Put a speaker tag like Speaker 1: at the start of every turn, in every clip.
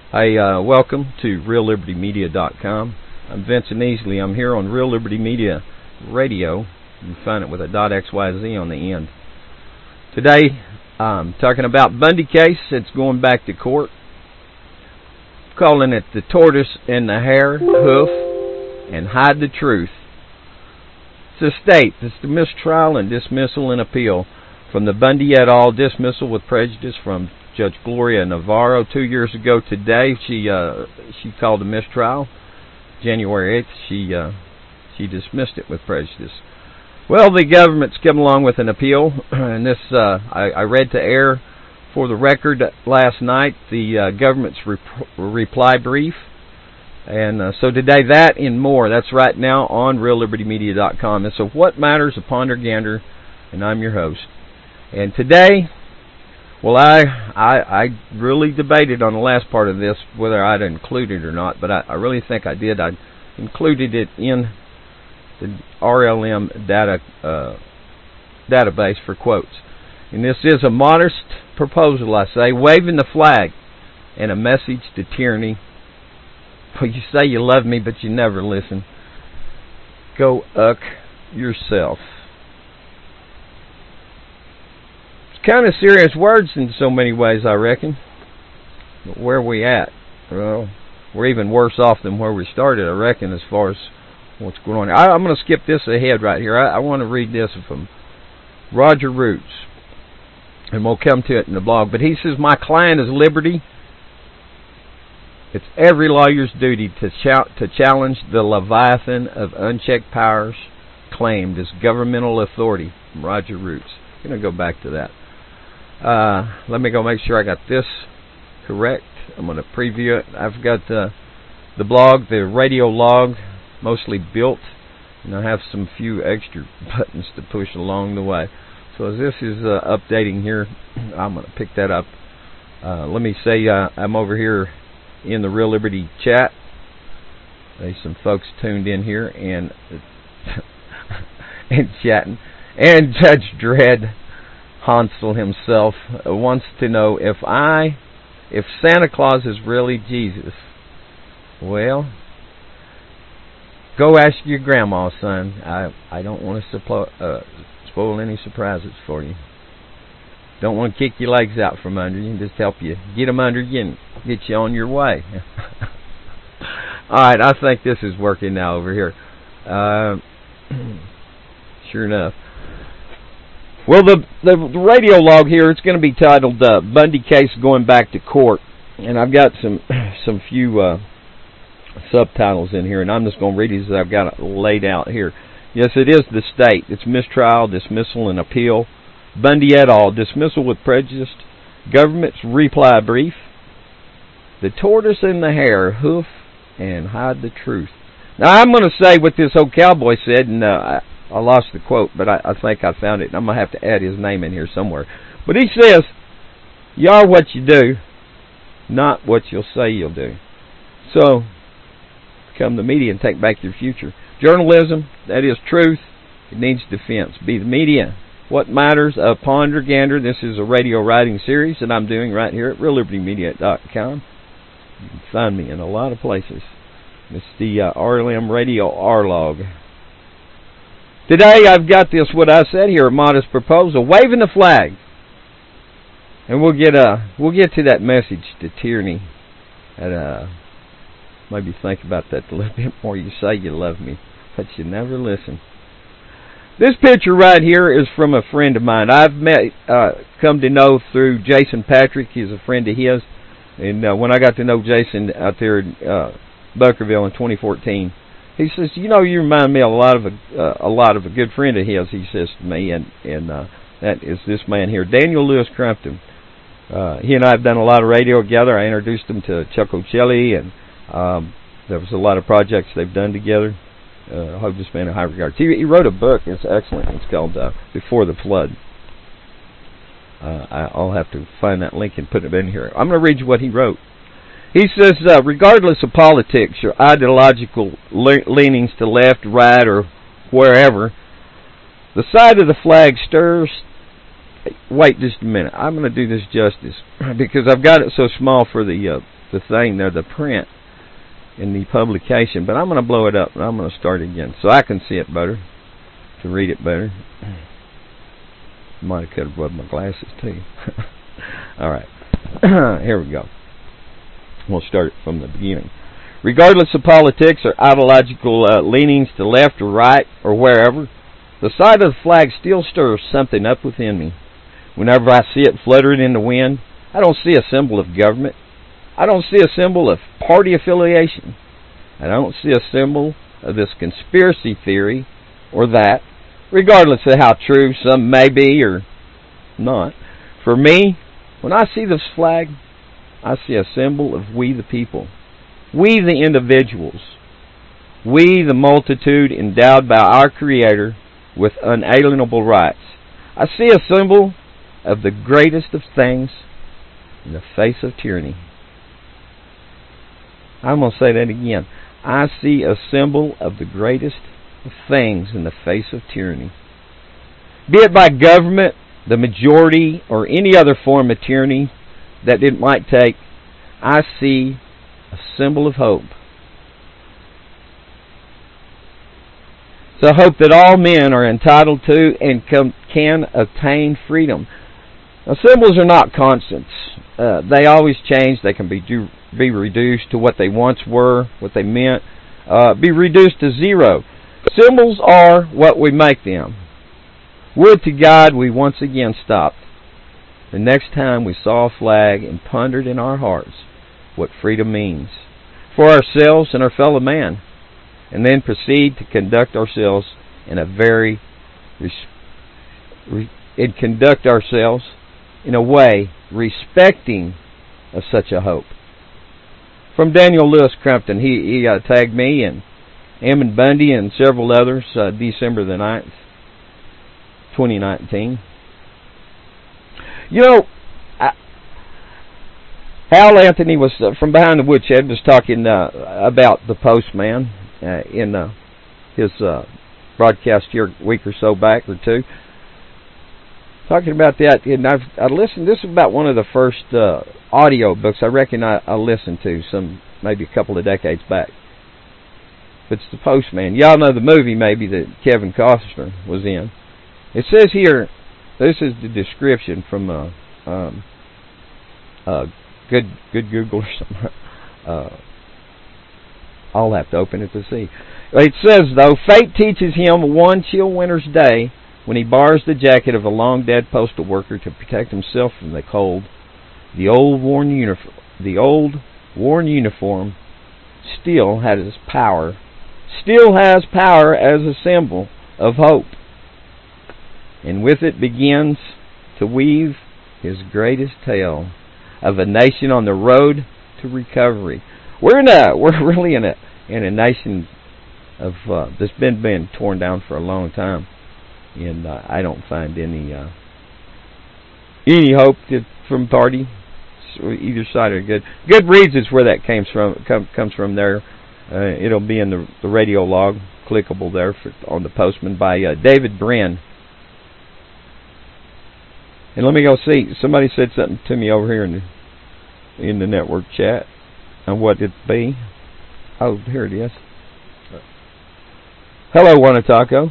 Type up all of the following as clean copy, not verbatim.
Speaker 1: Hey, welcome to RealLibertyMedia.com. I'm Vincent Easley. I'm here on Real Liberty Media Radio. You can find it with a .xyz on the end. Today, I'm talking about Bundy case. It's going back to court. Calling it the tortoise and the hare, hoof, and hide the truth. It's a state. It's the mistrial and dismissal and appeal from the Bundy et al. Dismissal with prejudice from Judge Gloria Navarro 2 years ago today. She called a mistrial. January 8th, she dismissed it with prejudice. Well, the government's come along with an appeal, and this I read to air for the record last night the government's reply brief. And so today, that and more. That's right now on RealLibertyMedia.com. And so what matters of Ponder Gander, and I'm your host. And today, well, I really debated on the last part of this whether I'd include it or not, but I really think I did. I included it in the RLM database for quotes. And this is a modest proposal, I say, waving the flag and a message to tyranny. Well, you say you love me, but you never listen. Go uck yourself. Kind of serious words in so many ways, I reckon. But where are we at? Well, we're even worse off than where we started, I reckon, as far as what's going on. I'm going to skip this ahead right here. I want to read this from Roger Roots, and we'll come to it in the blog. But he says, my client is liberty. It's every lawyer's duty to challenge the leviathan of unchecked powers claimed as governmental authority. From Roger Roots. I'm going to go back to that. Let me go make sure I got this correct. I'm going to preview it. I've got the blog, the radio log, mostly built, and I have some few extra buttons to push along the way. So as this is updating here, I'm going to pick that up. Let me say I'm over here in the Real Liberty chat. There's some folks tuned in here and and chatting. And Judge Dredd Hansel himself wants to know if Santa Claus is really Jesus. Well, go ask your grandma, son. I don't want to spoil any surprises for you. Don't want to kick your legs out from under you. Just help you get them under you and get you on your way. All right, I think this is working now over here. Sure enough. Well, the radio log here, it's going to be titled Bundy Case Going Back to Court. And I've got some few subtitles in here, and I'm just going to read it as I've got it laid out here. Yes, it is the state. It's mistrial, dismissal, and appeal. Bundy et al. Dismissal with prejudice. Government's reply brief. The tortoise and the hare, hoof and hide the truth. Now, I'm going to say what this old cowboy said, and I lost the quote, but I think I found it. I'm going to have to add his name in here somewhere. But he says, you are what you do, not what you'll say you'll do. So, become the media and take back your future. Journalism, that is truth. It needs defense. Be the media. What matters of Ponder Gander. This is a radio writing series that I'm doing right here at RealLibertyMedia.com. You can find me in a lot of places. It's the RLM Radio R-Log. Today I've got this, what I said here, a modest proposal, waving the flag. And we'll get to that message to tyranny. And maybe think about that a little bit more. You say you love me, but you never listen. This picture right here is from a friend of mine. I've come to know through Jason Patrick. He's a friend of his. And when I got to know Jason out there in Buckerville in 2014, he says, you know, you remind me a lot of a good friend of his, he says to me, and that is this man here, Daniel Lewis Crumpton. He and I have done a lot of radio together. I introduced him to Chuck O'Celli, and there was a lot of projects they've done together. I hold this man in high regard. He wrote a book. It's excellent. It's called Before the Flood. I'll have to find that link and put it in here. I'm going to read you what he wrote. He says, regardless of politics or ideological leanings to left, right, or wherever, the side of the flag stirs. Wait just a minute. I'm going to do this justice because I've got it so small for the the thing there, the print in the publication. But I'm going to blow it up and I'm going to start again so I can see it better, to read it better. Might have could have rubbed my glasses too. All right. Here we go. We'll start from the beginning. Regardless of politics or ideological leanings to left or right or wherever, the sight of the flag still stirs something up within me. Whenever I see it fluttering in the wind, I don't see a symbol of government. I don't see a symbol of party affiliation. I don't see a symbol of this conspiracy theory or that, regardless of how true some may be or not. For me, when I see this flag, I see a symbol of we the people. We the individuals. We the multitude endowed by our Creator with unalienable rights. I see a symbol of the greatest of things in the face of tyranny. I'm going to say that again. I see a symbol of the greatest of things in the face of tyranny. Be it by government, the majority, or any other form of tyranny that it might take, I see a symbol of hope. It's a hope that all men are entitled to and can obtain freedom. Now, symbols are not constants. They always change. They can be reduced to what they once were, what they meant, be reduced to zero. Symbols are what we make them. Would to God we once again stopped the next time we saw a flag and pondered in our hearts what freedom means for ourselves and our fellow man, and then proceed to conduct ourselves in a way respecting of such a hope. From Daniel Lewis Crumpton, he tagged me and Ammon Bundy and several others, December the 9th, 2019. You know, Hal Anthony was from behind the woodshed was talking about the postman in his broadcast here a week or so back or two. Talking about that, and I listened. This is about one of the first audio books I reckon I listened to maybe a couple of decades back. But it's the Postman. Y'all know the movie maybe that Kevin Costner was in. It says here, this is the description from good Google or something. I'll have to open it to see. It says, though, fate teaches him one chill winter's day when he borrows the jacket of a long-dead postal worker to protect himself from the cold. The old worn uniform still has power as a symbol of hope. And with it begins to weave his greatest tale of a nation on the road to recovery. We're really in a nation of that's been being torn down for a long time, and I don't find any hope from party either side are good. Good reasons where that comes from there. It'll be in the radio log, clickable there on the Postman by David Brin. And let me go see. Somebody said something to me over here in the network chat. And what it be? Oh, here it is. Hello, Wanataco.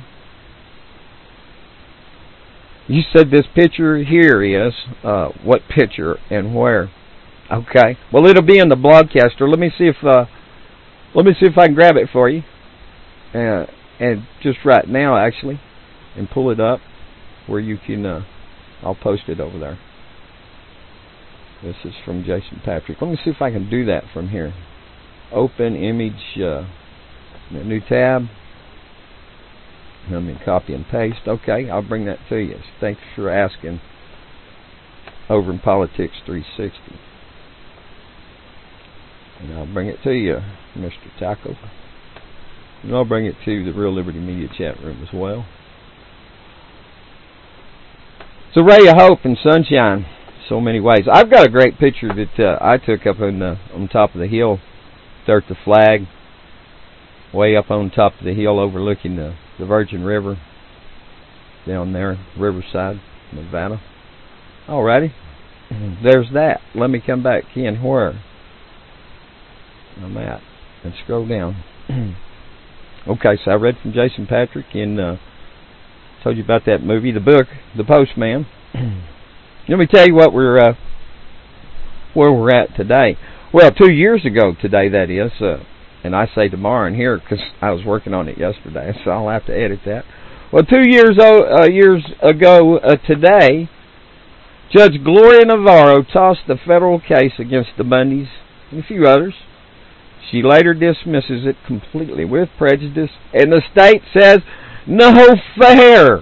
Speaker 1: You said this picture here is what picture and where? Okay. Well, it'll be in the blogcaster. Let me see if I can grab it for you. And just right now, actually, and pull it up where you can. I'll post it over there. This is from Jason Patrick. Let me see if I can do that from here. Open image, new tab. Let me copy and paste. Okay, I'll bring that to you. Thanks for asking. Over in Politics 360. And I'll bring it to you, Mr. Taco. And I'll bring it to the Real Liberty Media chat room as well. It's a ray of hope and sunshine so many ways. I've got a great picture that I took up on top of the hill there at the flag, way up on top of the hill overlooking the Virgin River down there, Riverside, Nevada. Alrighty, there's that. Let me come back in where I'm at. And scroll down. Okay, so I read from Jason Patrick and told you about that movie, the book, The Postman. Let me tell you what where we're at today. Well, 2 years ago today, that is, and I say tomorrow in here because I was working on it yesterday, so I'll have to edit that. Well, 2 years ago today, Judge Gloria Navarro tossed the federal case against the Bundys and a few others. She later dismisses it completely with prejudice, and the state says, no fair.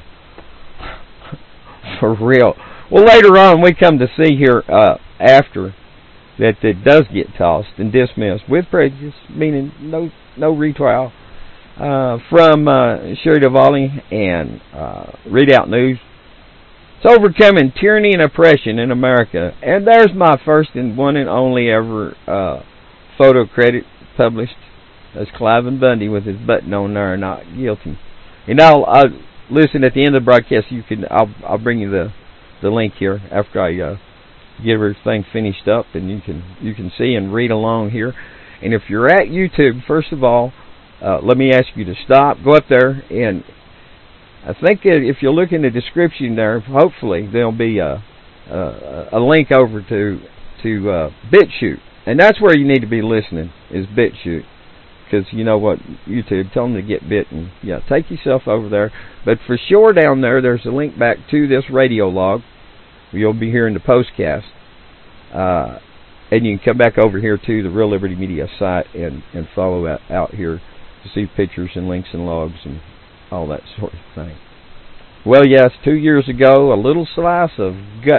Speaker 1: For real. Well, later on, we come to see here after that it does get tossed and dismissed with prejudice, meaning no retrial, from Sherry Duvally and Readout News. It's overcoming tyranny and oppression in America. And there's my first and one and only ever photo credit published. That's Cliven Bundy with his button on there, not guilty. And I'll listen at the end of the broadcast. I'll bring you the link here after I get everything finished up, and you can see and read along here. And if you're at YouTube, first of all, let me ask you to stop, go up there, and I think if you look in the description there, hopefully there'll be a link over to BitChute, and that's where you need to be listening, is BitChute. Because you know what, YouTube, tell them to get bit, and yeah, take yourself over there. But for sure down there's a link back to this radio log. You'll be hearing the postcast. And you can come back over here to the Real Liberty Media site and follow out here to see pictures and links and logs and all that sort of thing. Well, yes, 2 years ago, a little slice of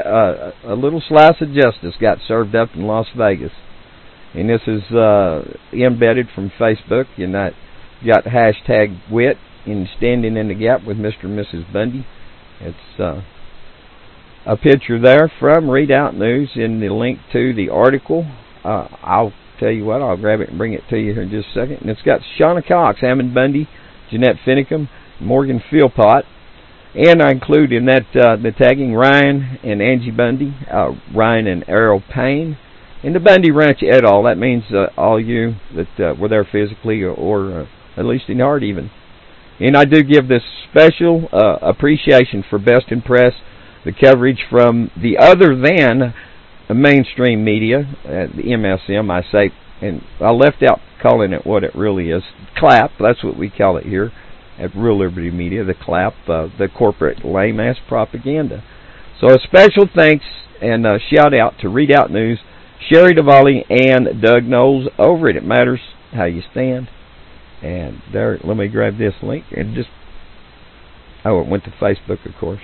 Speaker 1: justice got served up in Las Vegas. And this is embedded from Facebook, and that got hashtag WIT in Standing in the Gap with Mr. and Mrs. Bundy. It's a picture there from Readout News in the link to the article. I'll tell you what, I'll grab it and bring it to you here in just a second. And it's got Shauna Cox, Ammon Bundy, Jeanette Finicum, Morgan Philpott, and I include in that the tagging Ryan and Angie Bundy, Ryan and Errol Payne, and the Bundy Ranch et al. That means all you that were there physically or at least in heart even. And I do give this special appreciation for Best in Press, the coverage from the other than mainstream media, the MSM, I say, and I left out calling it what it really is. CLAP, that's what we call it here at Real Liberty Media, the CLAP, the corporate lame-ass propaganda. So a special thanks and shout out to Readout News, Sherry Duvally, and Doug Knowles over it. It matters how you stand. And there, let me grab this link and just, it went to Facebook, of course.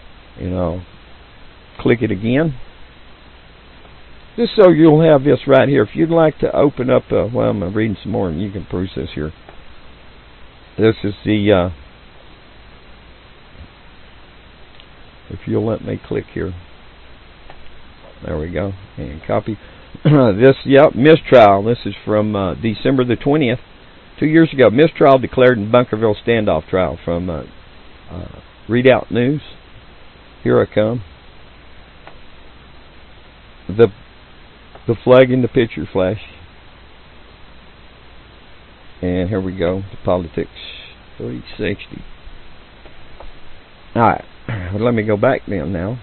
Speaker 1: Click it again. Just so you'll have this right here. If you'd like to open up, well, I'm reading some more and you can peruse this here. This is the, if you'll let me click here. There we go. And copy. This, mistrial. This is from December the 20th, 2 years ago. Mistrial declared in Bunkerville standoff trial from Readout News. Here I come. The flag in the picture flash. And here we go. The politics 360. Alright. Well, let me go back then now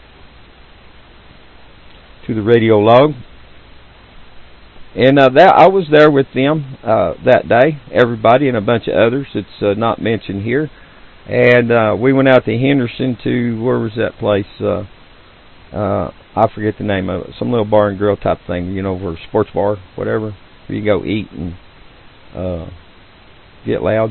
Speaker 1: to the radio log. And that I was there with them that day. Everybody and a bunch of others. It's not mentioned here. And we went out to Henderson to, where was that place? I forget the name of it. Some little bar and grill type thing, where sports bar, whatever. Where you go eat and get loud.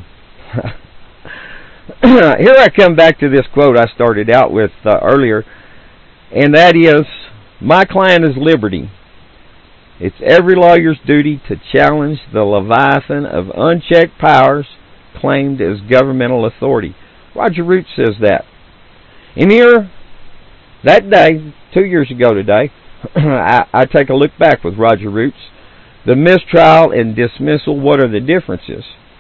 Speaker 1: Here I come back to this quote I started out with earlier. And that is, my client is liberty. It's every lawyer's duty to challenge the leviathan of unchecked powers claimed as governmental authority. Roger Root says that. And here, that day, 2 years ago today, I take a look back with Roger Roots. The mistrial and dismissal, what are the differences?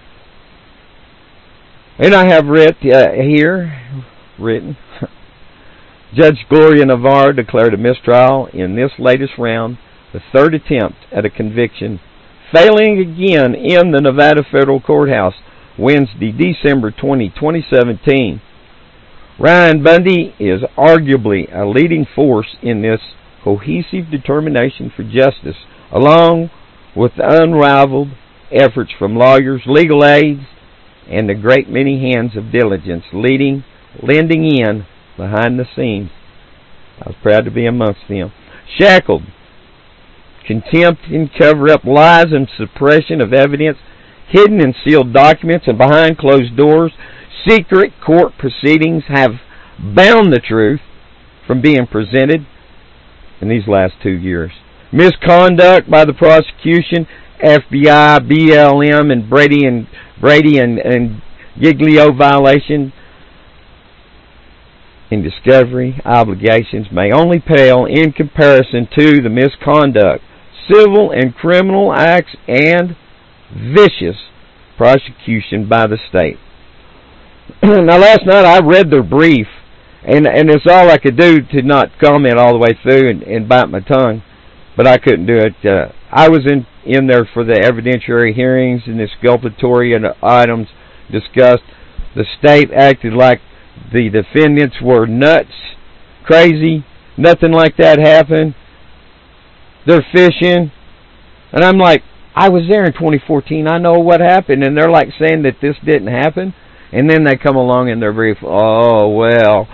Speaker 1: And I have written, Judge Gloria Navarro declared a mistrial in this latest round, the third attempt at a conviction failing again in the Nevada Federal Courthouse Wednesday, December 20, 2017. Ryan Bundy is arguably a leading force in this cohesive determination for justice, along with unrivaled efforts from lawyers, legal aides, and a great many hands of diligence lending in behind the scenes. I was proud to be amongst them. Shackled, contempt and cover-up, lies and suppression of evidence, hidden and sealed documents, and behind closed doors, secret court proceedings have bound the truth from being presented in these last 2 years. Misconduct by the prosecution, FBI, BLM, and Brady and Giglio violation in discovery obligations may only pale in comparison to the misconduct, civil and criminal acts, and vicious prosecution by the state. Now, last night I read their brief, and it's all I could do to not comment all the way through and bite my tongue, but I couldn't do it. I was in there for the evidentiary hearings and the exculpatory items discussed. The state acted like the defendants were nuts, crazy, nothing like that happened. They're fishing. And I'm like, I was there in 2014. I know what happened. And they're like saying that this didn't happen. And then they come along in their brief, oh, well,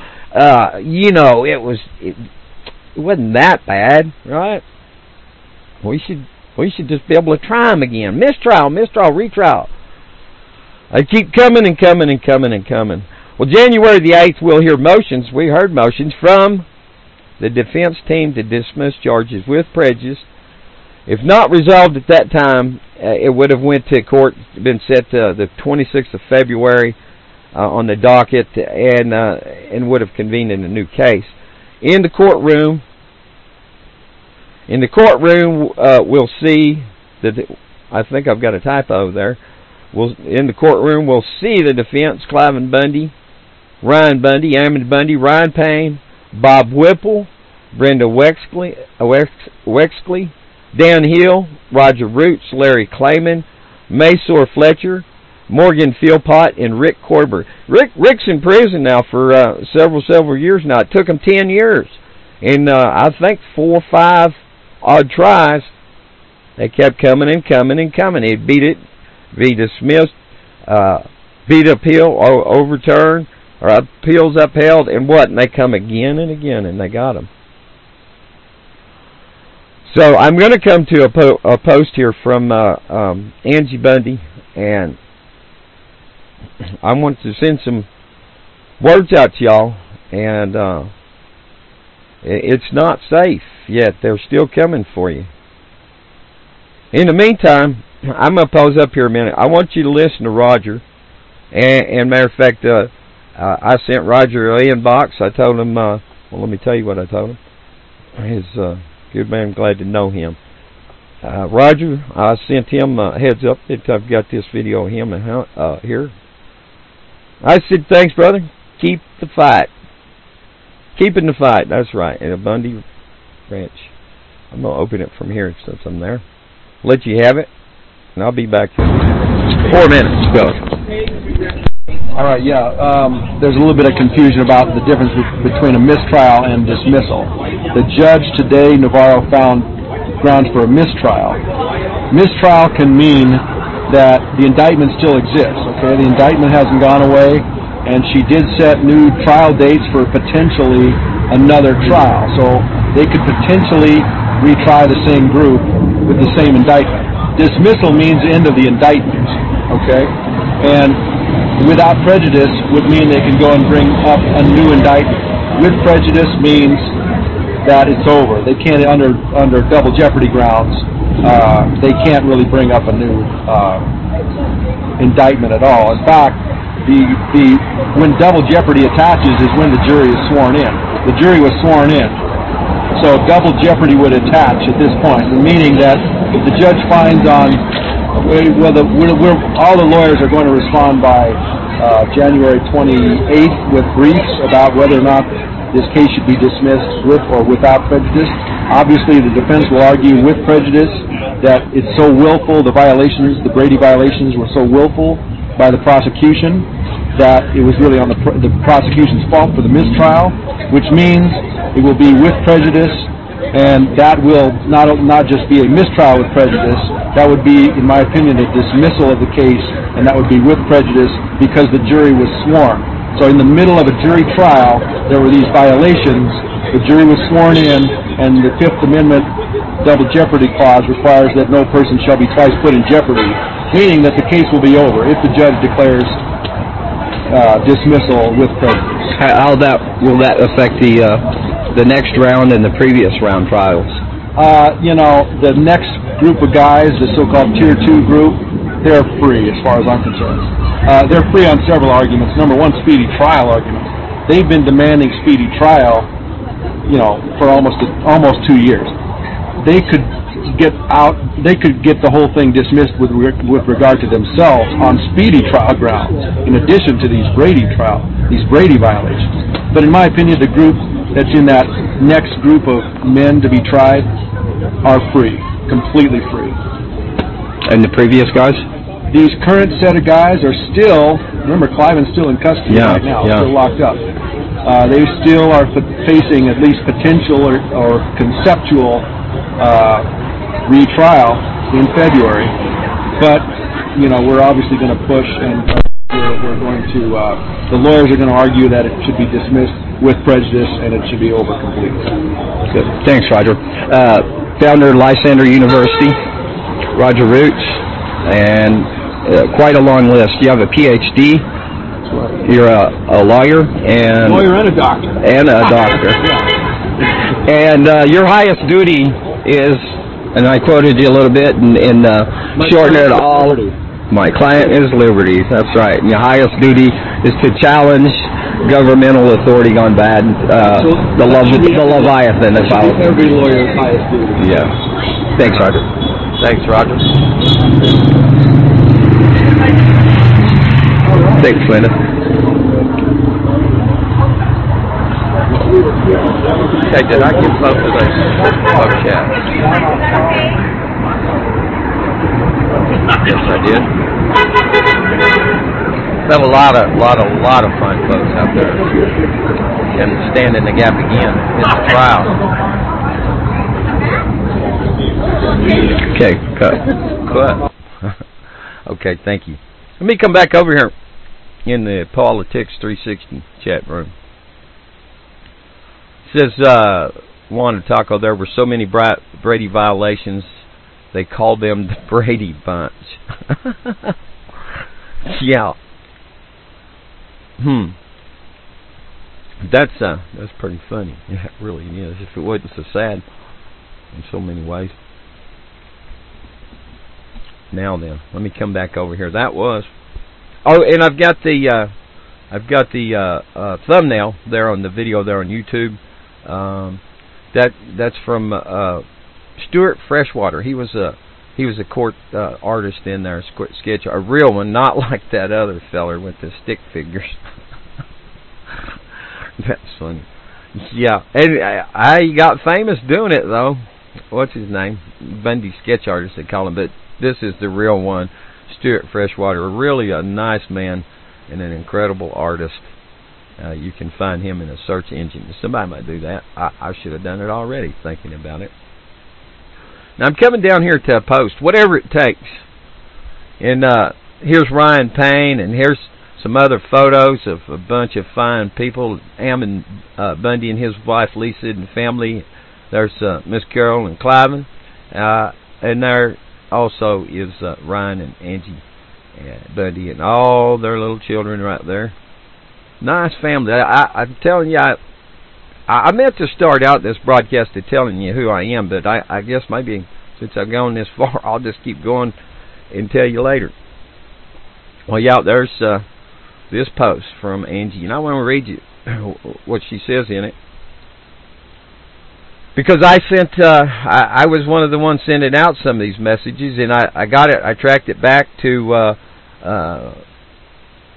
Speaker 1: it wasn't that bad, right? We should just be able to try them again. Mistrial, retrial. They keep coming and coming and coming and coming. Well, January the 8th, we'll hear motions. We heard motions from the defense team to dismiss charges with prejudice. If not resolved at that time, it would have went to court, been set to the 26th of February on the docket, and would have convened in a new case. In the courtroom, we'll see that. I think I've got a typo there. In the courtroom, we'll see the defense: Cliven Bundy, Ryan Bundy, Ammon Bundy, Ryan Payne, Bob Whipple, Brenda Wexley, Dan Hill, Roger Roots, Larry Clayman, Maysore Fletcher, Morgan Philpott, and Rick Korber. Rick's in prison now for several years now. It took him 10 years. And I think 4 or 5 odd tries. They kept coming and coming and coming. He'd beat it, be dismissed, beat appeal, overturned, or appeals upheld, and what? And they come again and again, and they got him. So I'm going to come to a post here from Angie Bundy, and I want to send some words out to y'all, and it's not safe yet. They're still coming for you. In the meantime, I'm going to pause up here a minute. I want you to listen to Roger, and matter of fact, I sent Roger an inbox. I told him, well, let me tell you what I told him. His good man, glad to know him. Roger, I sent him a heads up that I've got this video of him here. I said, thanks, brother. Keep the fight. Keeping the fight, that's right. At a Bundy Ranch. I'm going to open it from here since I'm there. Let you have it, and I'll be back in 4 minutes. Go.
Speaker 2: All right, yeah. There's a little bit of confusion about the difference between a mistrial and dismissal. The judge today, Navarro, found grounds for a mistrial. Mistrial can mean that the indictment still exists. Okay, the indictment hasn't gone away, and she did set new trial dates for potentially another trial. So they could potentially retry the same group with the same indictment. Dismissal means end of the indictment. Okay, and without prejudice would mean they can go and bring up a new indictment. With prejudice means that it's over. They can't, under double jeopardy grounds, they can't really bring up a new indictment at all. In fact, when double jeopardy attaches is when the jury is sworn in. The jury was sworn in. So double jeopardy would attach at this point, meaning that if the judge finds on, all the lawyers are going to respond by January 28th with briefs about whether or not this case should be dismissed with or without prejudice. Obviously, the defense will argue with prejudice that it's so willful, the Brady violations were so willful by the prosecution that it was really on the prosecution's fault for the mistrial, which means it will be with prejudice, and that will not just be a mistrial with prejudice, that would be, in my opinion, a dismissal of the case, and that would be with prejudice because the jury was sworn. So in the middle of a jury trial, there were these violations, the jury was sworn in, and the Fifth Amendment double jeopardy clause requires that no person shall be twice put in jeopardy, meaning that the case will be over if the judge declares dismissal with prejudice.
Speaker 1: How will that affect the next round and the previous round trials?
Speaker 2: The next group of guys, the so-called Tier 2 group, they're free as far as I'm concerned. They're free on several arguments. Number one, speedy trial arguments. They've been demanding speedy trial, for almost 2 years. They could get the whole thing dismissed with regard to themselves on speedy trial grounds, in addition to these Brady violations. But in my opinion, the group that's in that next group of men to be tried are free, completely free.
Speaker 1: And the previous guys?
Speaker 2: These current set of guys are still, remember, Cliven's still in custody right now, still locked up. They still are facing at least potential or conceptual retrial in February. But, we're obviously going to push, and we're going to, the lawyers are going to argue that it should be dismissed with prejudice and it should be over completely.
Speaker 1: Good. Thanks, Roger. Founder of Lysander University, Roger Roots, and quite a long list. You have a PhD. You're a lawyer and
Speaker 2: a doctor.
Speaker 1: And a doctor. And your highest duty is, and I quoted you a little bit in shorten it all. My client is liberty. That's right. And your highest duty is to challenge governmental authority gone bad. The Leviathan. That's how.
Speaker 2: Every lawyer's highest duty.
Speaker 1: Yeah. Thanks, Roger. Thanks, Roger. Thanks, Linda. Hey, did I get both of those? Okay. Yes, I did. We have a lot of fine folks out there, and stand in the gap again in the trial. Okay, cut. Okay, thank you. Let me come back over here in the Politics 360 chat room. It says, Juan Taco, there were so many Brady violations, they called them the Brady Bunch. Yeah. That's pretty funny. Yeah, it really is. If it wasn't so sad in so many ways. Now then, let me come back over here. That was. Oh, and I've got the thumbnail there on the video there on YouTube. That's from Stuart Freshwater. He was a court artist in there, sketch, a real one, not like that other feller with the stick figures. That's funny. Yeah, and I got famous doing it though. What's his name? Bundy sketch artist they call him, but this is the real one, Stuart Freshwater. Really a nice man and an incredible artist. You can find him in a search engine. Somebody might do that. I should have done it already, thinking about it. Now I'm coming down here to a post, whatever it takes. And here's Ryan Payne, and here's some other photos of a bunch of fine people. Ammon Bundy and his wife Lisa and family. There's Miss Carol and Cliven. And there also is Ryan and Angie Bundy and all their little children right there. Nice family. I'm telling you, I meant to start out this broadcast to telling you who I am, but I guess maybe since I've gone this far, I'll just keep going and tell you later. Well, yeah, there's this post from Angie, and I want to read you what she says in it. Because I was one of the ones sending out some of these messages, and I got it. I tracked it back to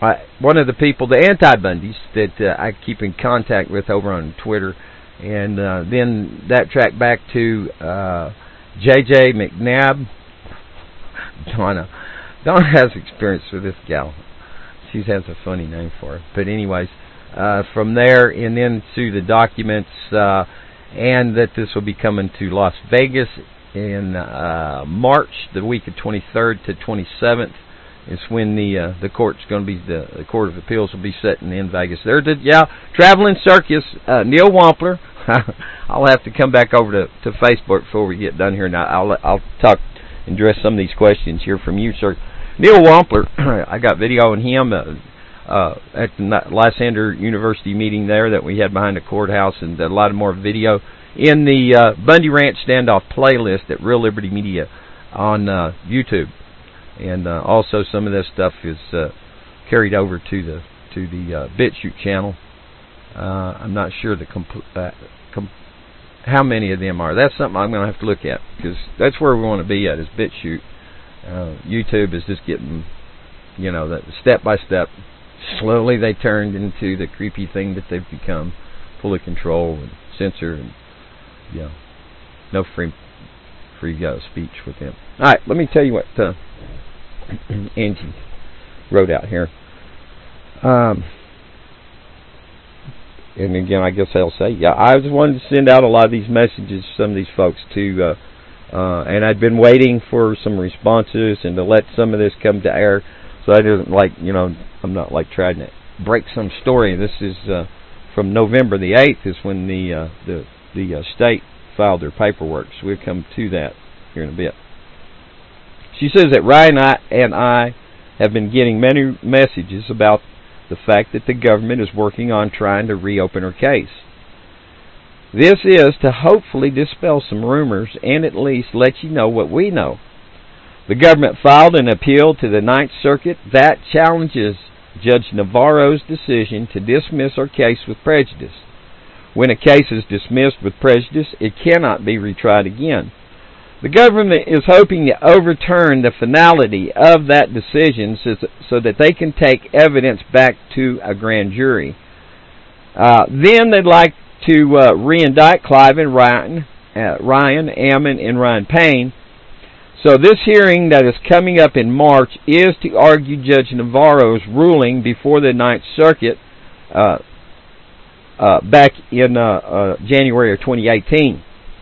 Speaker 1: one of the people, the anti-Bundys, that I keep in contact with over on Twitter, and then that tracked back to J.J. McNabb. Donna has experience with this gal. She has a funny name for her. But anyways, from there and then to the documents, and that this will be coming to Las Vegas in March, the week of 23rd to 27th. Is when the court's going to be, the Court of Appeals will be sitting in Vegas. There's traveling circus, Neil Wampler. I'll have to come back over to Facebook before we get done here. Now I'll talk and address some of these questions here from you, sir. Neil Wampler, I got video on him at the Lysander University meeting there that we had behind the courthouse, and a lot of more video in the Bundy Ranch Standoff playlist at Real Liberty Media on YouTube. And also some of this stuff is carried over to the BitChute channel. I'm not sure how many of them are. That's something I'm going to have to look at, because that's where we want to be at, is BitChute. YouTube is just getting, that step by step. Slowly they turned into the creepy thing that they've become, full of control and censor, and no free speech with them. All right, let me tell you what Angie wrote out here. And again, I guess I'll say, I just wanted to send out a lot of these messages to some of these folks too, and I'd been waiting for some responses and to let some of this come to air, so I didn't I'm not trying to break some story. This is from November the 8th is when the state filed their paperwork, so we'll come to that here in a bit. She says that Ryan and I have been getting many messages about the fact that the government is working on trying to reopen her case. This is to hopefully dispel some rumors and at least let you know what we know. The government filed an appeal to the Ninth Circuit that challenges Judge Navarro's decision to dismiss our case with prejudice. When a case is dismissed with prejudice, it cannot be retried again. The government is hoping to overturn the finality of that decision so that they can take evidence back to a grand jury. Then they'd like to re-indict Clive and Ryan, Ammon, and Ryan Payne. So this hearing that is coming up in March is to argue Judge Navarro's ruling before the Ninth Circuit back in January of 2018.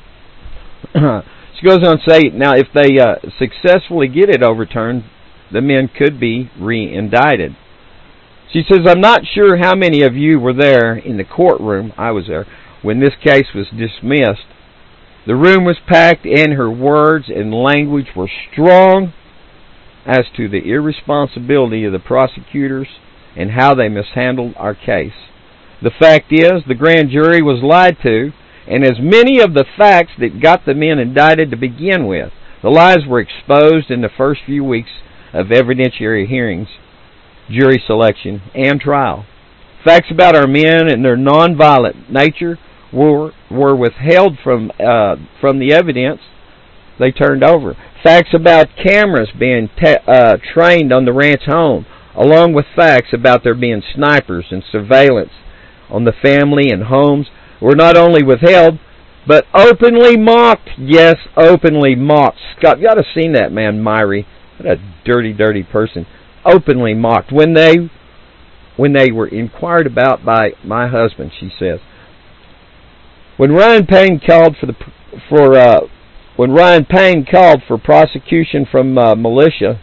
Speaker 1: She goes on to say, now if they successfully get it overturned, the men could be re-indicted. She says, I'm not sure how many of you were there in the courtroom, I was there, when this case was dismissed. The room was packed and her words and language were strong as to the irresponsibility of the prosecutors and how they mishandled our case. The fact is, the grand jury was lied to, and as many of the facts that got the men indicted to begin with. The lies were exposed in the first few weeks of evidentiary hearings, jury selection, and trial. Facts about our men and their nonviolent nature were withheld from the evidence they turned over. Facts about cameras being trained on the ranch home, along with facts about there being snipers and surveillance on the family and homes, were not only withheld, but openly mocked. Yes, openly mocked. Scott, you ought to have seen that man, Myrie. What a dirty, dirty person. Openly mocked. When they were inquired about by my husband, she says. When Ryan Payne called for prosecution from militia,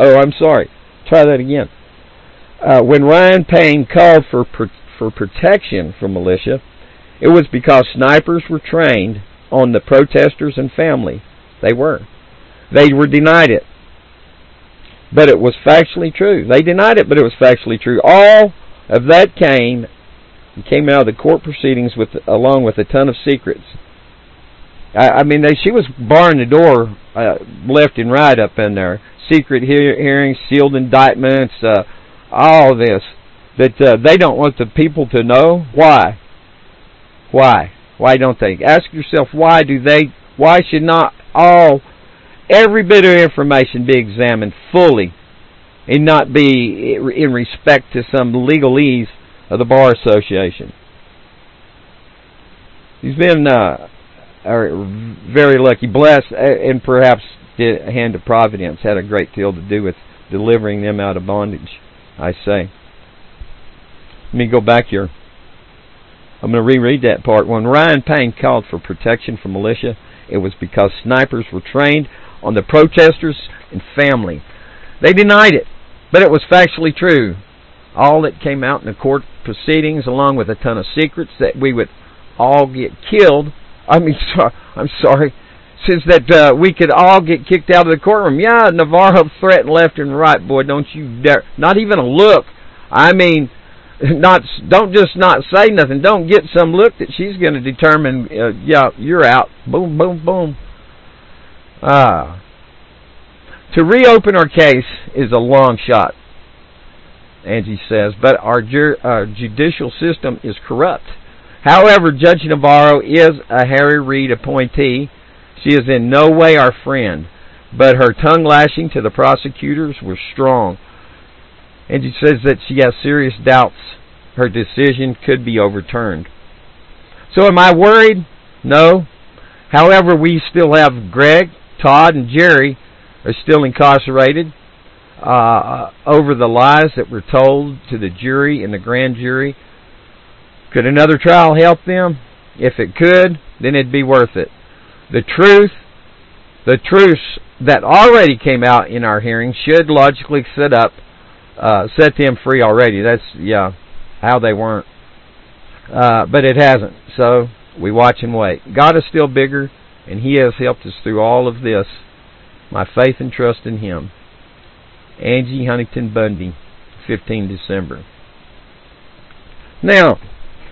Speaker 1: when Ryan Payne called for protection from militia, it was because snipers were trained on the protesters and family. They were denied it, but it was factually true. They denied it, but it was factually true. All of that came out of the court proceedings along with a ton of secrets. She was barring the door left and right up in there. Secret hearings, sealed indictments, all this that they don't want the people to know. Why? Why don't they? Ask yourself, why should not every bit of information be examined fully and not be in respect to some legalese of the Bar Association. He's been very lucky, blessed, and perhaps the hand of providence had a great deal to do with delivering them out of bondage, I say. Let me go back here. I'm going to reread that part. When Ryan Payne called for protection from militia, it was because snipers were trained on the protesters and family. They denied it, but it was factually true. All that came out in the court proceedings, along with a ton of secrets, that we would all get killed. I'm sorry. Says that we could all get kicked out of the courtroom. Yeah, Navarro threatened left and right. Boy, don't you dare. Not even a look. I mean, don't just not say nothing. Don't get some look that she's going to determine, yeah, you're out. Boom, boom, boom. To reopen our case is a long shot, Angie says, but our judicial system is corrupt. However, Judge Navarro is a Harry Reid appointee. She is in no way our friend, but her tongue lashing to the prosecutors was strong. And she says that she has serious doubts her decision could be overturned. So am I worried? No. However, we still have Greg, Todd, and Jerry are still incarcerated over the lies that were told to the jury and the grand jury. Could another trial help them? If it could, then it'd be worth it. The truths that already came out in our hearing should logically set them free already. That's, how they weren't. But it hasn't. So we watch and wait. God is still bigger, and He has helped us through all of this. My faith and trust in Him. Angie Huntington Bundy, 15 December. Now,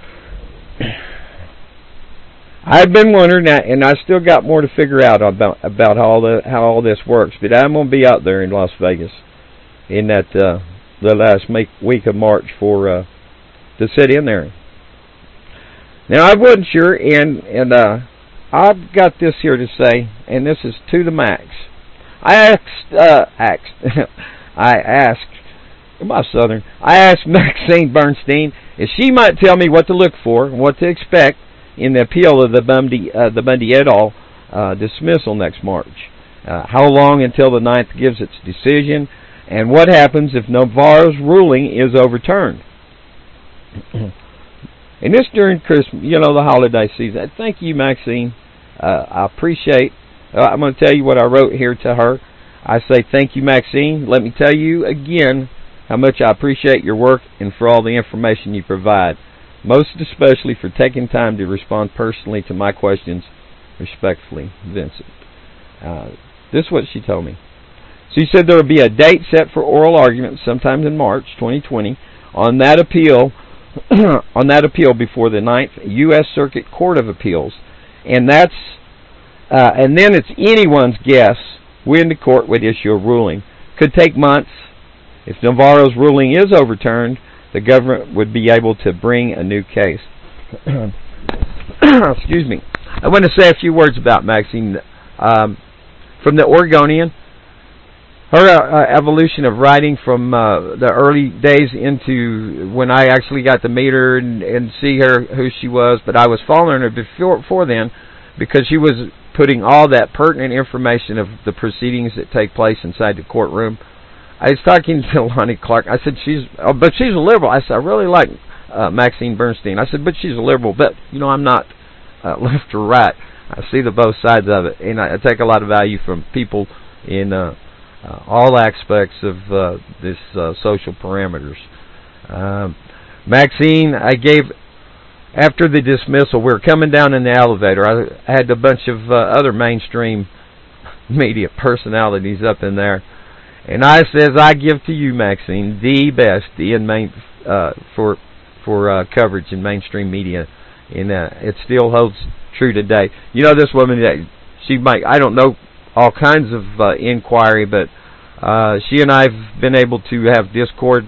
Speaker 1: I've been wondering, and I still got more to figure out about how all this works, but I'm going to be out there in Las Vegas in that the last week of March to sit in there. Now, I wasn't sure, and I've got this here to say, and this is to the max. I asked Maxine Bernstein if she might tell me what to look for and what to expect in the appeal of the Bundy et al. Dismissal next March. How long until the 9th gives its decision, and what happens if Navarro's ruling is overturned. And this during Christmas, the holiday season. Thank you, Maxine. I appreciate. I'm going to tell you what I wrote here to her. I say, thank you, Maxine. Let me tell you again how much I appreciate your work and for all the information you provide, most especially for taking time to respond personally to my questions. Respectfully, Vincent. This is what she told me. She said there will be a date set for oral argument sometime in March 2020 on that appeal before the 9th U.S. Circuit Court of Appeals, and then it's anyone's guess when the court would issue a ruling. Could take months. If Navarro's ruling is overturned, the government would be able to bring a new case. Excuse me. I want to say a few words about Maxine. From the Oregonian, her evolution of writing from the early days into when I actually got to meet her and see her, who she was, but I was following her before then because she was putting all that pertinent information of the proceedings that take place inside the courtroom. I was talking to Lonnie Clark. I said, she's a liberal. I said, I really like Maxine Bernstein. I said, but she's a liberal. But, I'm not left or right. I see the both sides of it. And I take a lot of value from people in all aspects of this social parameters. Maxine, I gave... After the dismissal, we were coming down in the elevator. I had a bunch of other mainstream media personalities up in there. And I says, I give to you, Maxine, the best for coverage in mainstream media. And it still holds true today. This woman, I don't know all kinds of inquiry, but she and I have been able to have discourse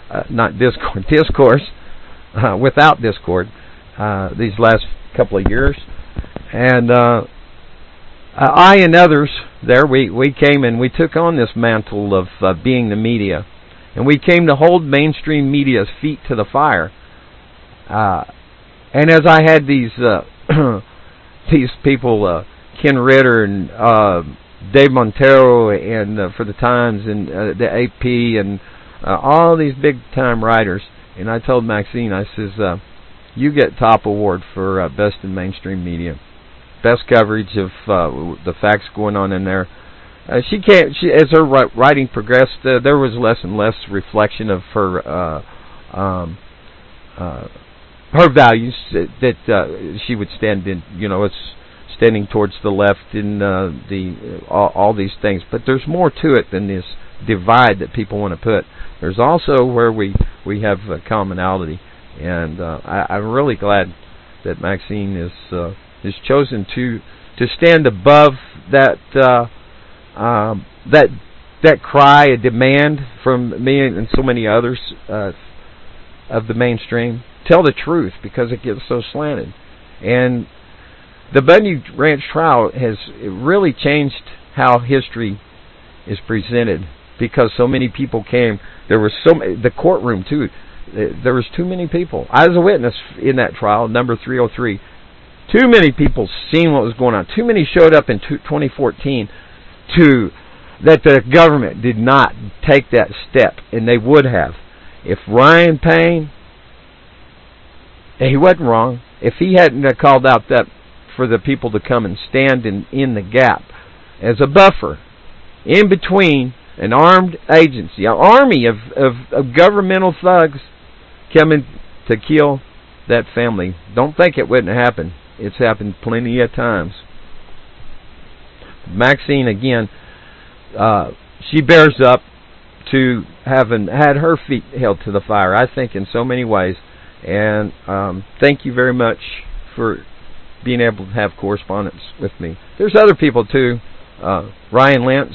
Speaker 1: without discord these last couple of years. And I and others there, we came and we took on this mantle of being the media. And we came to hold mainstream media's feet to the fire. And as I had these these people, Ken Ritter and Dave Montero, and for the Times and the AP, and all these big-time writers, and I told Maxine, I says, you get top award for best in mainstream media, best coverage of the facts going on in there. She as her writing progressed, there was less and less reflection of her values that she would stand in. It's standing towards the left in all these things. But there's more to it than this divide that people want to put. There's also where we have a commonality, and I'm really glad that Maxine is chosen to stand above that cry, a demand from me and so many others of the mainstream. Tell the truth, because it gets so slanted. And the Bundy Ranch trial has really changed how history is presented, because so many people came. There was the courtroom too. There was too many people. I was a witness in that trial, number 303. Too many people seen what was going on. Too many showed up in 2014 that the government did not take that step, and they would have. If Ryan Payne, he wasn't wrong. If he hadn't called out that for the people to come and stand in the gap as a buffer in between an armed agency, an army of governmental thugs coming to kill that family. Don't think it wouldn't happen. It's happened plenty of times. Maxine, again, she bears up to having had her feet held to the fire, I think, in so many ways. And thank you very much for being able to have correspondence with me. There's other people, too. Ryan Lentz,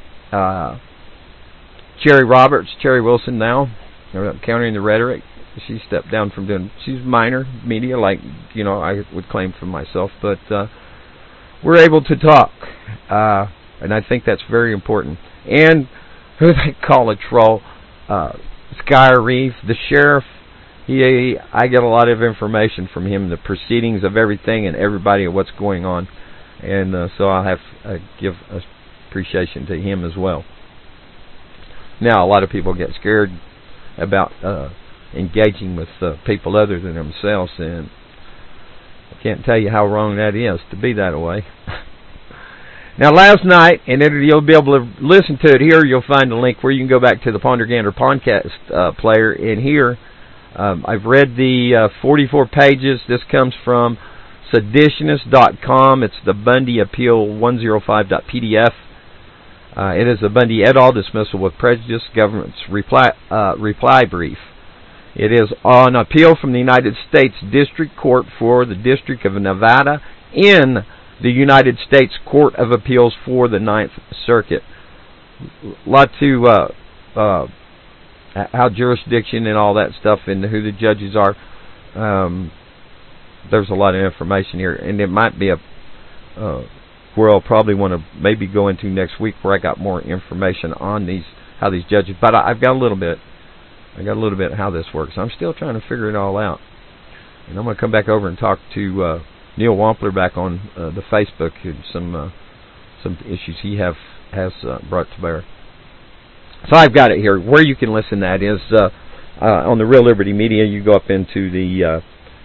Speaker 1: Cherry Roberts, Cherry Wilson now, countering the rhetoric. She stepped down from doing, she's minor media, like, I would claim for myself. But we're able to talk, and I think that's very important. And who they call a troll, Sky Reeve, the sheriff, I get a lot of information from him, the proceedings of everything and everybody of what's going on. And so I'll have to give appreciation to him as well. Now, a lot of people get scared about engaging with people other than themselves, and I can't tell you how wrong that is to be that way. Now, last night, and you'll be able to listen to it here, you'll find a link where you can go back to the Ponder Gander podcast player, and here I've read the 44 pages. This comes from seditionist.com. It's the Bundy Appeal 105.pdf. It is the Bundy et al. Dismissal with prejudice, government's reply brief. It is on appeal from the United States District Court for the District of Nevada in the United States Court of Appeals for the Ninth Circuit. A lot to how jurisdiction and all that stuff and who the judges are. There's a lot of information here, and it might be where I'll probably want to maybe go into next week, where I got more information on how these judges. But I've got a little bit. I got a little bit of how this works. I'm still trying to figure it all out, and I'm going to come back over and talk to Neil Wampler back on the Facebook and some issues he has brought to bear. So I've got it here. Where you can listen to that is on the Real Liberty Media. You go up into the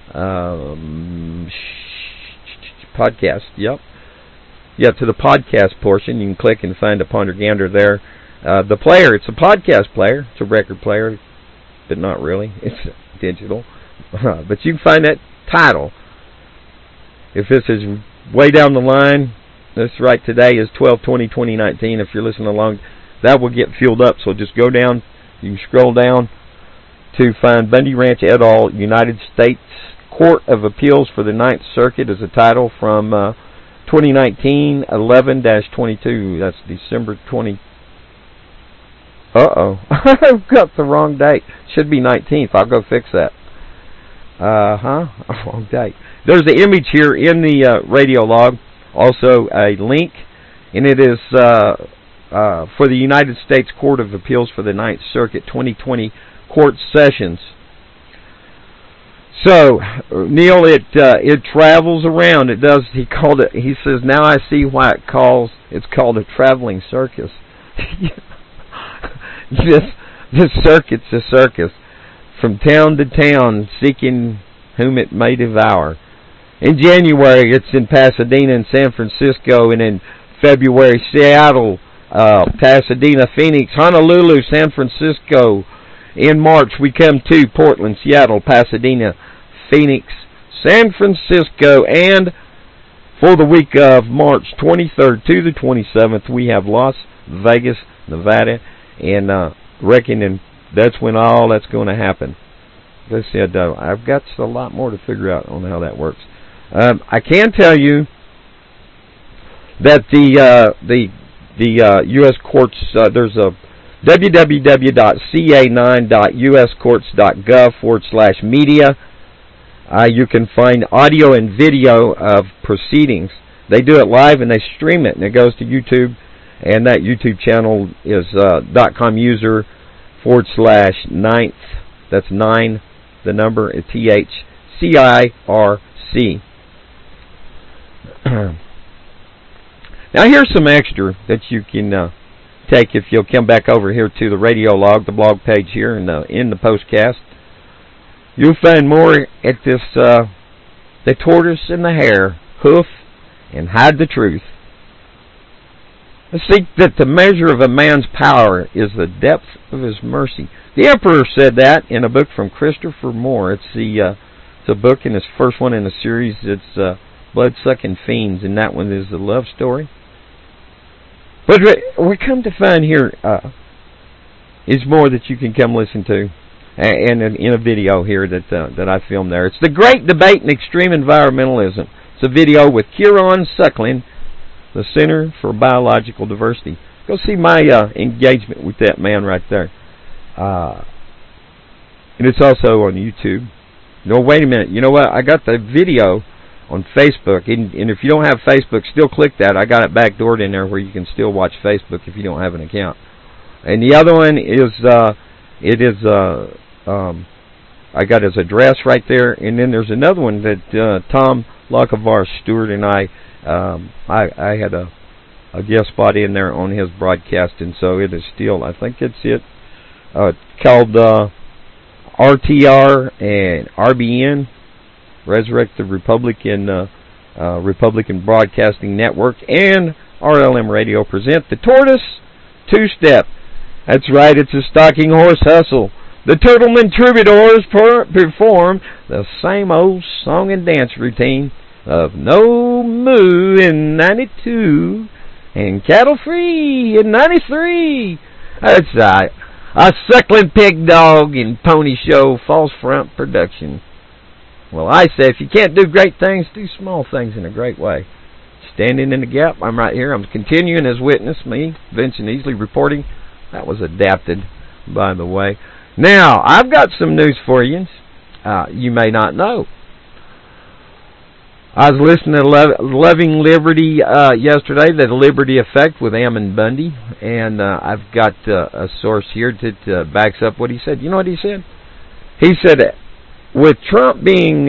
Speaker 1: podcast. Yep. Yeah, to the podcast portion. You can click and find a Ponder Gander there. The player, it's a podcast player. It's a record player, but not really. It's digital. But you can find that title. If this is way down the line, this right today is 12/20/2019. If you're listening along, that will get filled up. So just go down. You can scroll down to find Bundy Ranch et al. United States Court of Appeals for the Ninth Circuit is a title from 2019 11-22. That's December 20. I've got the wrong date. Should be 19th. I'll go fix that. Wrong date. There's the image here in the radio log. Also a link, and it is for the United States Court of Appeals for the Ninth Circuit 2020 court sessions. So, Neil, it travels around. It does. He called it. He says, now I see why it's called a traveling circus. This circuit's a circus, from town to town, seeking whom it may devour. In January, it's in Pasadena and San Francisco, and in February, Seattle, Pasadena, Phoenix, Honolulu, San Francisco. In March, we come to Portland, Seattle, Pasadena, Phoenix, San Francisco, and for the week of March 23rd to the 27th, we have Las Vegas, Nevada, and reckoning that's when all that's going to happen. As I said, I've got a lot more to figure out on how that works. I can tell you that the U.S. courts, there's a www.ca9.uscourts.gov/media. You can find audio and video of proceedings. They do it live and they stream it, and it goes to YouTube, and that YouTube channel is .com user /9th. That's 9, the number, THCIRC. Now here's some extra that you can take if you'll come back over here to the radio log, the blog page here in the postcast. You'll find more at this, the tortoise and the hare, hoof and hide the truth. See that the measure of a man's power is the depth of his mercy. The Emperor said that in a book from Christopher Moore. It's a book, and it's the first one in the series. It's Blood-Sucking Fiends, and that one is the love story. But we come to find here is more that you can come listen to, and in a video here that I filmed there. It's The Great Debate in Extreme Environmentalism. It's a video with Kieran Suckling, the Center for Biological Diversity. Go see my engagement with that man right there. And it's also on YouTube. No, wait a minute. You know what? I got the video on Facebook, and if you don't have Facebook, still click that. I got it backdoored in there where you can still watch Facebook if you don't have an account. And the other one is, I got his address right there, and then there's another one that Tom Lockavar Stewart and I had a guest spot in there on his broadcast, and so it is still, I think it's called RTR and RBN, Resurrect the Republican Broadcasting Network, and RLM Radio present the Tortoise Two-Step. That's right, it's a stalking horse hustle. The Turtleman Troubadours perform the same old song and dance routine of No Moo in 92 and Cattle Free in 93. That's right. A Suckling Pig Dog and Pony Show false front production. Well, I say if you can't do great things, do small things in a great way. Standing in the gap, I'm right here. I'm continuing as witness, me, Vincent Easley, reporting. That was adapted, by the way. Now, I've got some news for you. You may not know. I was listening to Loving Liberty yesterday, the Liberty Effect with Ammon Bundy, and I've got a source here that backs up what he said. You know what he said? He said, with Trump being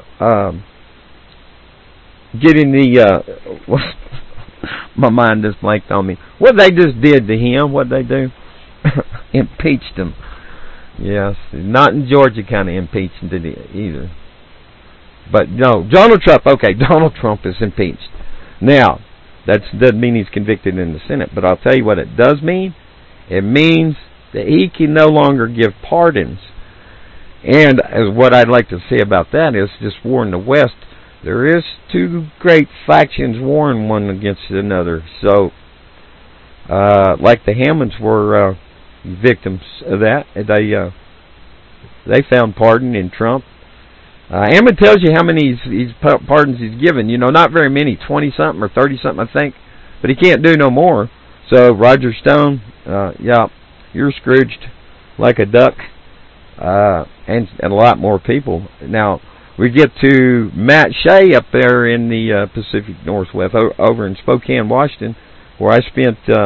Speaker 1: getting the my mind just blanked on me. What they just did to him, what they do? Impeached him. Yes, not in Georgia kind of impeaching did he either. But no, Donald Trump, okay, Donald Trump is impeached. Now, that doesn't mean he's convicted in the Senate, but I'll tell you what it does mean. It means that he can no longer give pardons. And as what I'd like to say about that is this war in the West, there is two great factions warring one against another. So, like the Hammonds were victims of that, they found pardon in Trump. Ammon tells you how many pardons he's given. You know, not very many, 20-something or 30-something, I think. But he can't do no more. So, Roger Stone, yeah, you're Scrooged like a duck. And a lot more people. Now, we get to Matt Shea up there in the Pacific Northwest, over in Spokane, Washington, where I spent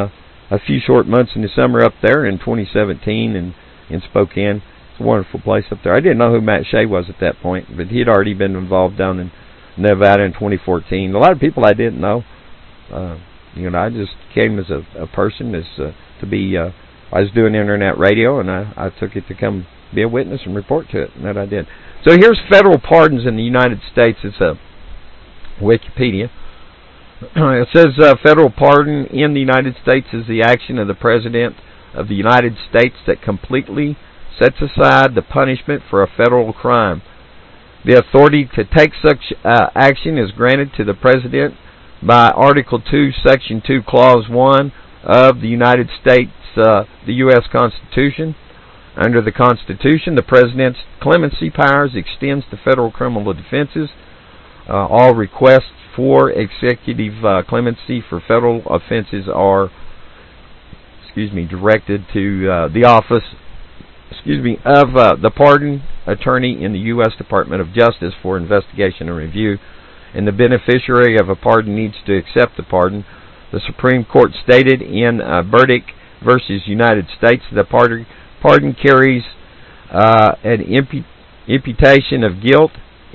Speaker 1: a few short months in the summer up there in 2017 in Spokane. It's a wonderful place up there. I didn't know who Matt Shea was at that point, but he had already been involved down in Nevada in 2014. A lot of people I didn't know. I just came as a person, to be. I was doing internet radio, and I took it to come be a witness and report to it, and that I did. So here's federal pardons in the United States. It's a Wikipedia. It says federal pardon in the United States is the action of the President of the United States that completely sets aside the punishment for a federal crime. The authority to take such action is granted to the President by Article 2, Section 2, Clause 1 of the United States, the U.S. Constitution. Under the Constitution, the President's clemency powers extends to federal criminal defenses. All requests for executive clemency for federal offenses are, directed to the office, of the pardon attorney in the U.S. Department of Justice for investigation and review, and the beneficiary of a pardon needs to accept the pardon. The Supreme Court stated in Burdick versus United States the pardon carries an imputation of guilt,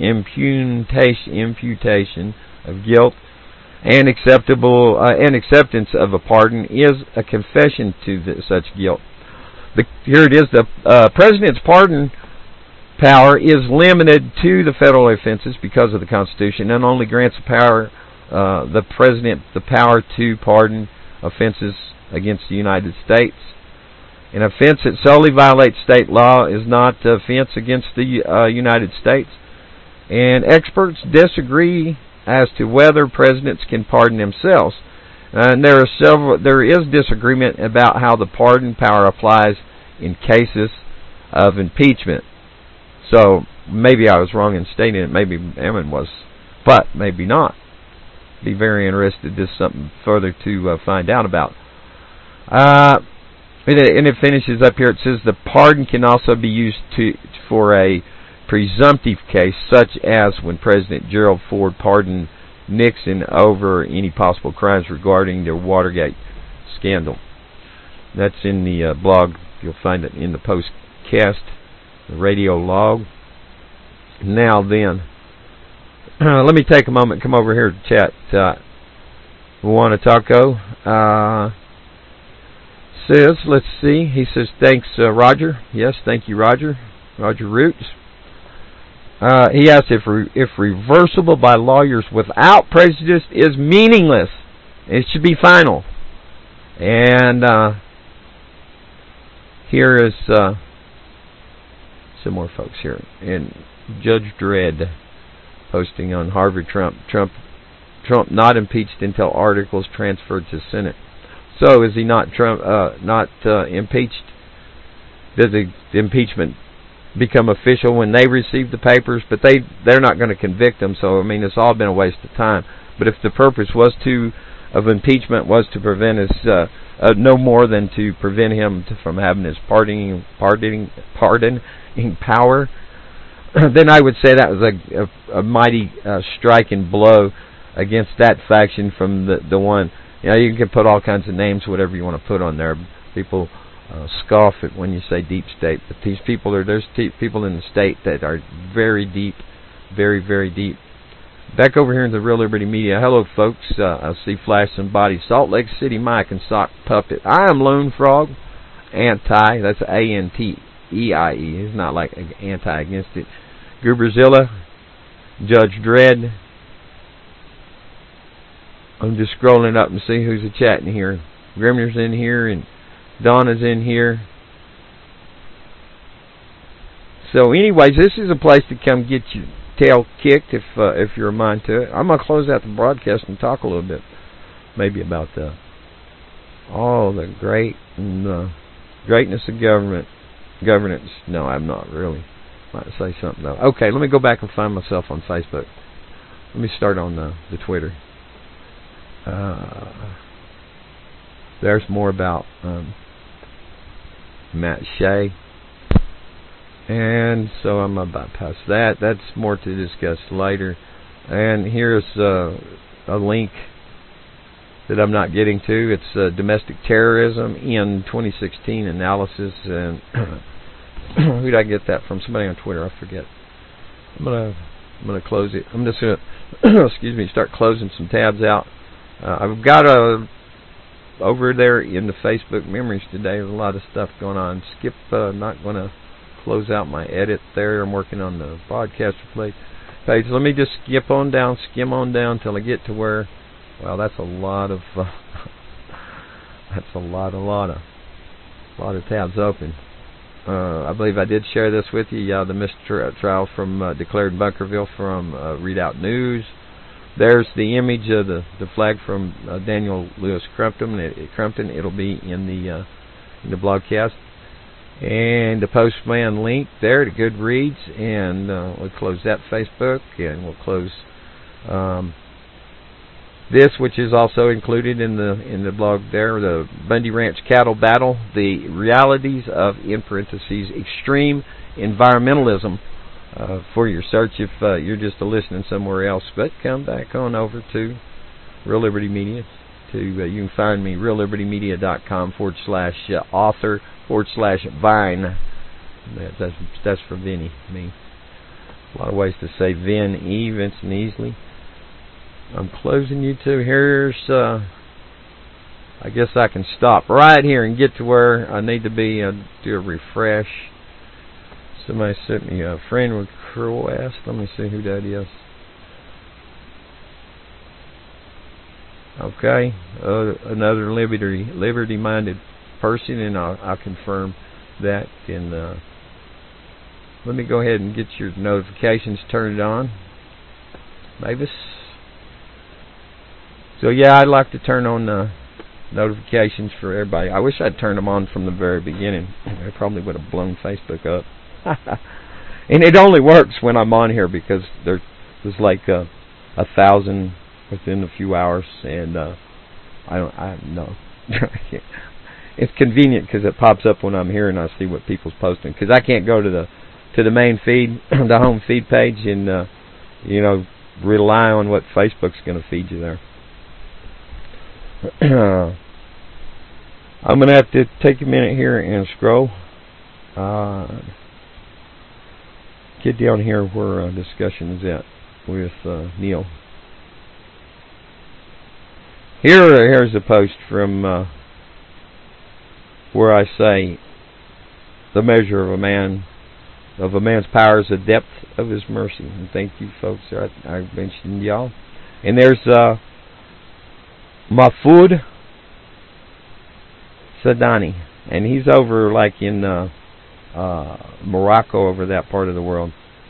Speaker 1: imputation of guilt, and acceptance of a pardon is a confession to such guilt. Here it is. The President's pardon power is limited to the federal offenses because of the Constitution, and only grants the President the power to pardon offenses against the United States. An offense that solely violates state law is not an offense against the United States, and experts disagree as to whether presidents can pardon themselves. And there is disagreement about how the pardon power applies in cases of impeachment. So maybe I was wrong in stating it. Maybe Emmon was, but maybe not. Be very interested. This is something further to find out about. And it finishes up here. It says the pardon can also be used for a presumptive case, such as when President Gerald Ford pardoned Nixon over any possible crimes regarding the Watergate scandal. That's in the blog. You'll find it in the postcast, the radio log. Now then, let me take a moment, come over here to chat. Juana Taco says, let's see, he says, thanks, Roger. Yes, thank you, Roger. Roger Roots. He asked if reversible by lawyers without prejudice is meaningless. It should be final. And here is some more folks here. And Judge Dredd posting on Harvard Trump not impeached until articles transferred to Senate. So is he not impeached? Does the impeachment become official when they receive the papers? But they're not going to convict him. So I mean, it's all been a waste of time. But if the purpose of impeachment was to prevent his no more than to prevent him from having his pardoning power, then I would say that was a mighty striking blow against that faction from the one. You know, you can put all kinds of names, whatever you want to put on there. People scoff at when you say deep state, but these people there's people in the state that are very deep, very, very deep. Back over here in the Real Liberty Media. Hello, folks. I see Flash and Body. Salt Lake City Mike and Sock Puppet. I am Lone Frog. Anti. That's ANTEIE. It's not like anti against it. Gooberzilla. Judge Dredd. I'm just scrolling up and see who's chatting here. Grimner's in here and Donna's in here. So anyways, this is a place to come get your tail kicked if you're a mind to it. I'm going to close out the broadcast and talk a little bit maybe about the greatness of governance. No, I'm not really. I might say something though. Okay, let me go back and find myself on Facebook. Let me start on the Twitter. There's more about Matt Shea, and so I'm going to bypass that. That's more to discuss later. And here's a link that I'm not getting to. It's domestic terrorism in 2016 analysis. And who did I get that from? Somebody on Twitter. I forget. I'm gonna close it. I'm just gonna start closing some tabs out. I've got over there in the Facebook memories today. There's a lot of stuff going on. Skip. Not gonna close out my edit there. I'm working on the broadcaster page. Let me just skim on down till I get to where. Well, that's a lot of tabs open. I believe I did share this with you. Yeah, the mistrial from declared in Bunkerville from Readout News. There's the image of the flag from Daniel Lewis Crumpton. It'll be in the broadcast. And the Postman link there to Goodreads, and we'll close that Facebook, and we'll close this, which is also included in the blog there, the Bundy Ranch Cattle Battle, the realities of, in parentheses, extreme environmentalism, for your search if you're just listening somewhere else. But come back on over to Real Liberty Media. You can find me reallibertymedia.com/author/Vine. That's for Vinny, me. A lot of ways to say Vin, E, Vincent Easley. I'm closing you to. Here's, I guess I can stop right here and get to where I need to be. Do a refresh. Somebody sent me a friend request. Let me see who that is. Okay, another liberty-minded person, and I'll confirm that. And let me go ahead and get your notifications turned on, Mavis. So yeah, I'd like to turn on notifications for everybody. I wish I'd turned them on from the very beginning. I probably would have blown Facebook up. And it only works when I'm on here because there's like 1,000 within a few hours, and I know. It's convenient because it pops up when I'm here and I see what people's posting. Because I can't go to the main feed, the home feed page, and rely on what Facebook's going to feed you there. I'm going to have to take a minute here and scroll. Get down here where discussion is at with Neil. Here's a post from where I say the measure of a man's power is the depth of his mercy. And thank you, folks. I mentioned y'all. And there's Mahfoud Sadani, and he's over like in Morocco, over that part of the world.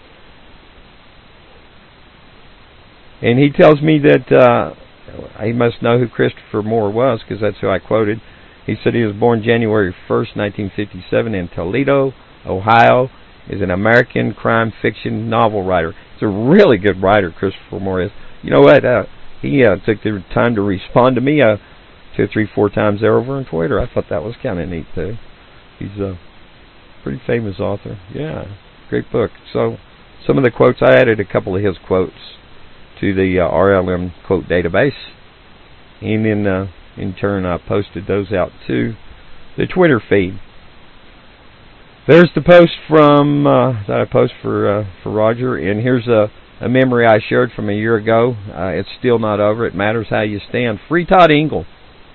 Speaker 1: And he tells me that he must know who Christopher Moore was, because that's who I quoted. He said he was born January 1st, 1957 in Toledo, Ohio. Is an American crime fiction novel writer. He's a really good writer, Christopher Moore is. You know what? He took the time to respond to me 2, 3, 4 times there over on Twitter. I thought that was kind of neat, too. He's a pretty famous author. Yeah, great book. So some of the quotes, I added a couple of his quotes to the RLM quote database, and then in turn I posted those out to the Twitter feed. There's the post from that I post for Roger, and here's a memory I shared from a year ago. It's still not over. It matters how you stand. Free Todd Engel.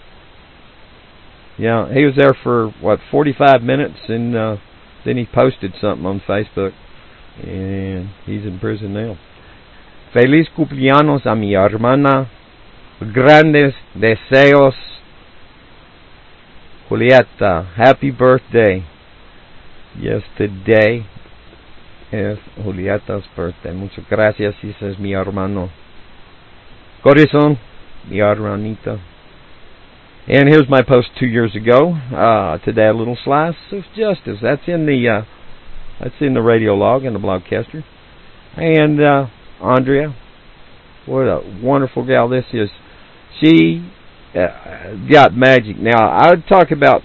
Speaker 1: Yeah, he was there for 45 minutes, and then he posted something on Facebook, and he's in prison now. Feliz cumpleaños a mi hermana. Grandes deseos, Julieta. Happy birthday. Yes, today es Julieta's birthday. Muchas gracias. Ese es mi hermano. Corazón, mi hermanita. And here's my post 2 years ago. Today, a little slice of justice. That's in the radio log and the blogcaster. And Andrea, what a wonderful gal this is. She got magic. Now, I would talk about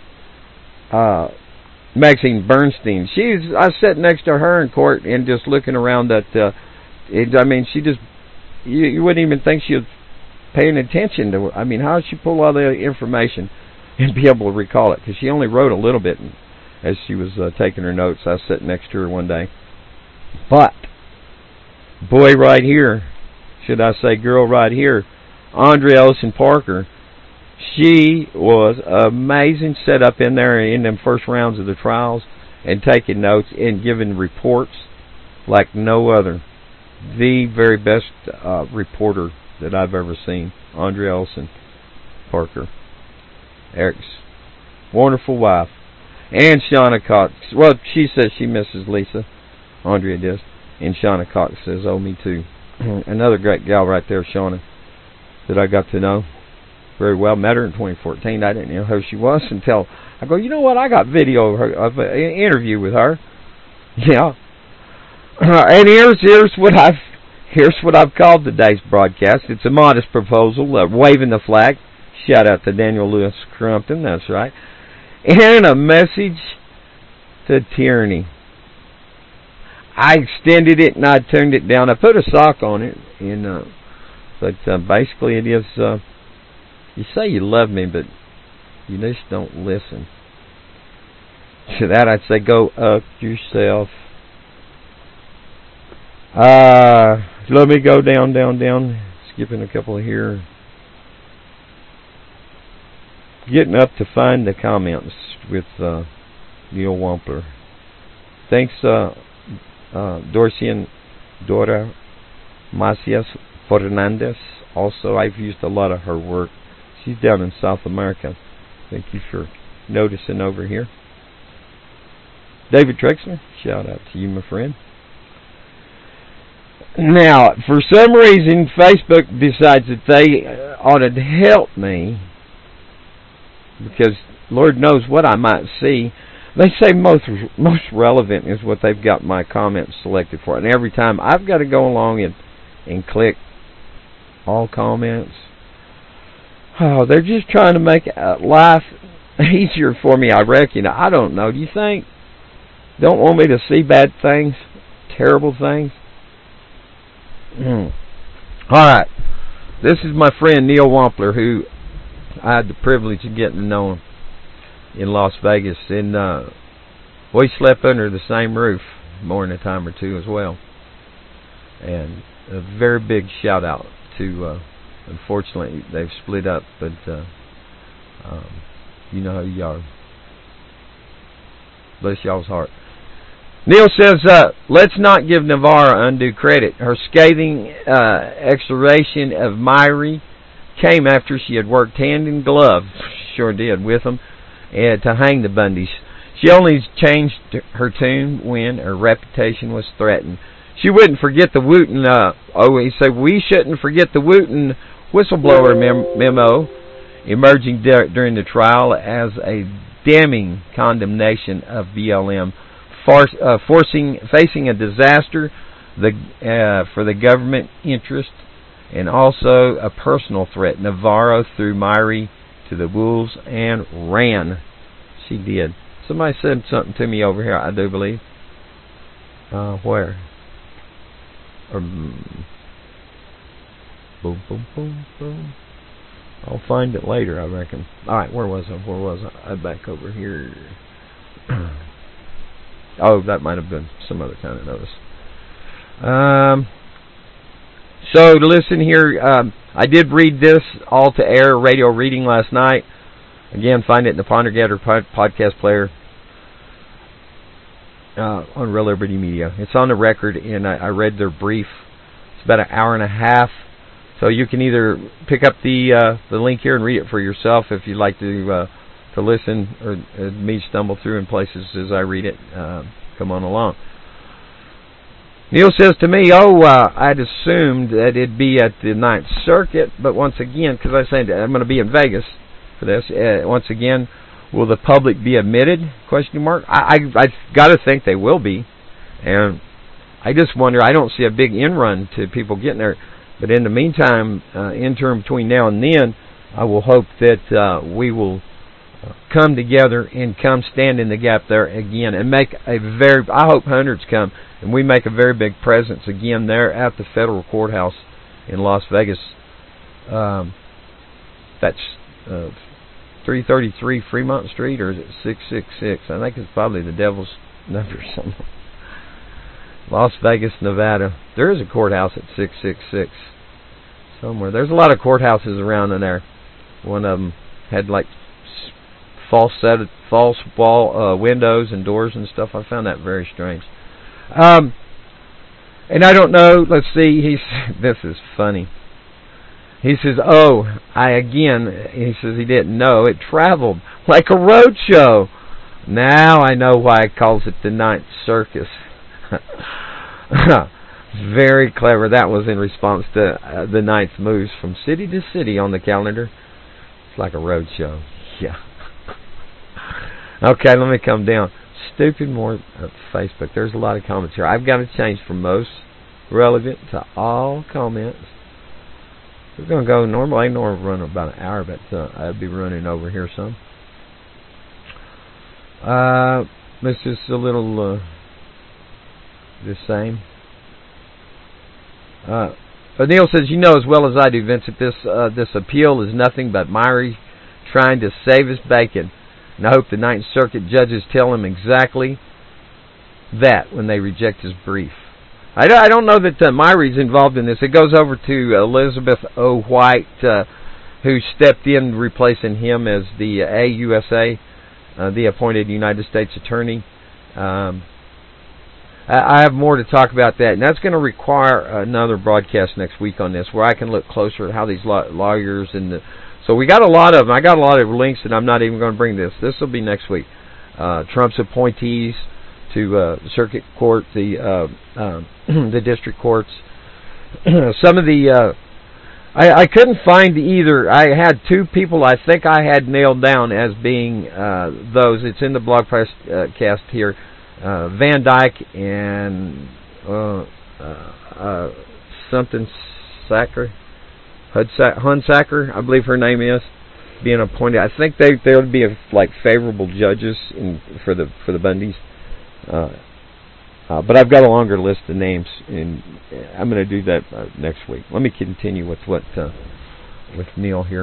Speaker 1: Maxine Bernstein. I was sitting next to her in court and just looking around at. She just. You wouldn't even think she was paying attention to, how did she pull all the information and be able to recall it? Because she only wrote a little bit as she was taking her notes. I was sitting next to her one day. But, boy right here, should I say girl right here, Andrea Ellison Parker, she was amazing, set up in there in them first rounds of the trials and taking notes and giving reports like no other. The very best reporter that I've ever seen, Andrea Ellison Parker, Eric's wonderful wife, and Shauna Cox. Well, she says she misses Lisa, Andrea does, and Shauna Cox says, oh, me too. Another great gal right there, Shauna, that I got to know very well. Met her in 2014. I didn't know who she was until I go, you know what? I got video of her, of an interview with her. Yeah. And here's what I've called today's broadcast. It's a modest proposal, waving the flag. Shout out to Daniel Lewis Crumpton. That's right. And a message to tyranny. I extended it and I turned it down. I put a sock on it, and but basically it is. You say you love me, but you just don't listen. To that I'd say go up yourself. Let me go down. Skipping a couple here. Getting up to find the comments with Neil Wampler. Thanks, Dorcian Dora Macias Fernandez. Also, I've used a lot of her work. She's down in South America. Thank you for noticing over here. David Trexler, shout out to you, my friend. Now, for some reason, Facebook decides that they ought to help me, because Lord knows what I might see. They say most relevant is what they've got my comments selected for. And every time I've got to go along and click all comments. Oh, they're just trying to make life easier for me, I reckon. I don't know. Do you think? Don't want me to see bad things? Terrible things? Alright. This is my friend Neil Wampler, who I had the privilege of getting to know him in Las Vegas. And we slept under the same roof more than a time or two as well. And a very big shout out to, unfortunately, they've split up, but you know who you are. Bless y'all's heart. Neil says, let's not give Navarro undue credit. Her scathing exoneration of Myrie came after she had worked hand in glove, sure did, with them, to hang the Bundys. She only changed her tune when her reputation was threatened. She wouldn't forget the Wooten, he said, we shouldn't forget the Wooten whistleblower memo emerging during the trial as a damning condemnation of BLM, facing a disaster for the government interest and also a personal threat. Navarro threw Myrie to the wolves and ran. She did. Somebody said something to me over here, I do believe. Where? Boom, boom, boom, boom. I'll find it later, I reckon. Alright, where was I? I'm back over here. Oh, that might have been some other kind of notice. So, to listen here, I did read this all to air radio reading last night. Again, find it in the Pondergatter podcast player on Real Liberty Media. It's on the record, and I read their brief. It's about an hour and a half. So you can either pick up the link here and read it for yourself if you'd like to listen, or me stumble through in places as I read it. Come on along. Neil says to me, I'd assumed that it'd be at the Ninth Circuit, but once again, because I said I'm going to be in Vegas for this, once again, will the public be admitted? Question mark. I've got to think they will be, and I just wonder. I don't see a big in-run to people getting there, but in the meantime, interim between now and then, I will hope that we will come together and come stand in the gap there again and make I hope hundreds come and we make a very big presence again there at the federal courthouse in Las Vegas That's 333 Fremont Street, or is it 666? I think it's probably the devil's number somewhere. Las Vegas, Nevada. There is a courthouse at 666 somewhere. There's a lot of courthouses around in there. One of them had like false wall windows and doors and stuff. I found that very strange. And I don't know. Let's see. This is funny. He says, he says he didn't know. It traveled like a road show. Now I know why it calls it the Ninth Circus. Very clever. That was in response to the Ninth moves from city to city on the calendar. It's like a road show. Yeah. Okay, let me come down. Stupid more Facebook. There's a lot of comments here. I've got to change from most relevant to all comments. We're going to go normally run about an hour, but I'll be running over here some. This is a little the same. Neil says, you know as well as I do, Vincent, this appeal is nothing but Myrie trying to save his bacon. And I hope the Ninth Circuit judges tell him exactly that when they reject his brief. I don't know that Myrie's involved in this. It goes over to Elizabeth O. White, who stepped in replacing him as the AUSA, the appointed United States Attorney. I have more to talk about that, and that's going to require another broadcast next week on this, where I can look closer at how these lawyers and so we got a lot of them. I got a lot of links, and I'm not even going to bring this. This will be next week. Trump's appointees to circuit court, the district courts. Some of the I couldn't find either. I had two people I think I had nailed down as being those. It's in the blog post cast here. Van Dyke and something Sacker, Hunsacker, I believe her name is, being appointed. I think they would be like favorable judges for the Bundys. But I've got a longer list of names, and I'm going to do that next week. Let me continue with with Neil here.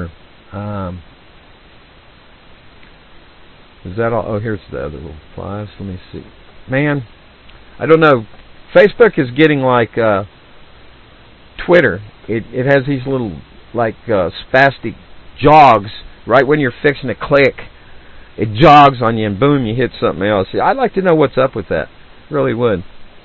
Speaker 1: Is that all? Oh, here's the other replies. Let me see. Man, I don't know. Facebook is getting like Twitter. It has these little like spastic jogs right when you're fixing to click. It jogs on you and boom, you hit something else. I'd like to know what's up with that. Really would.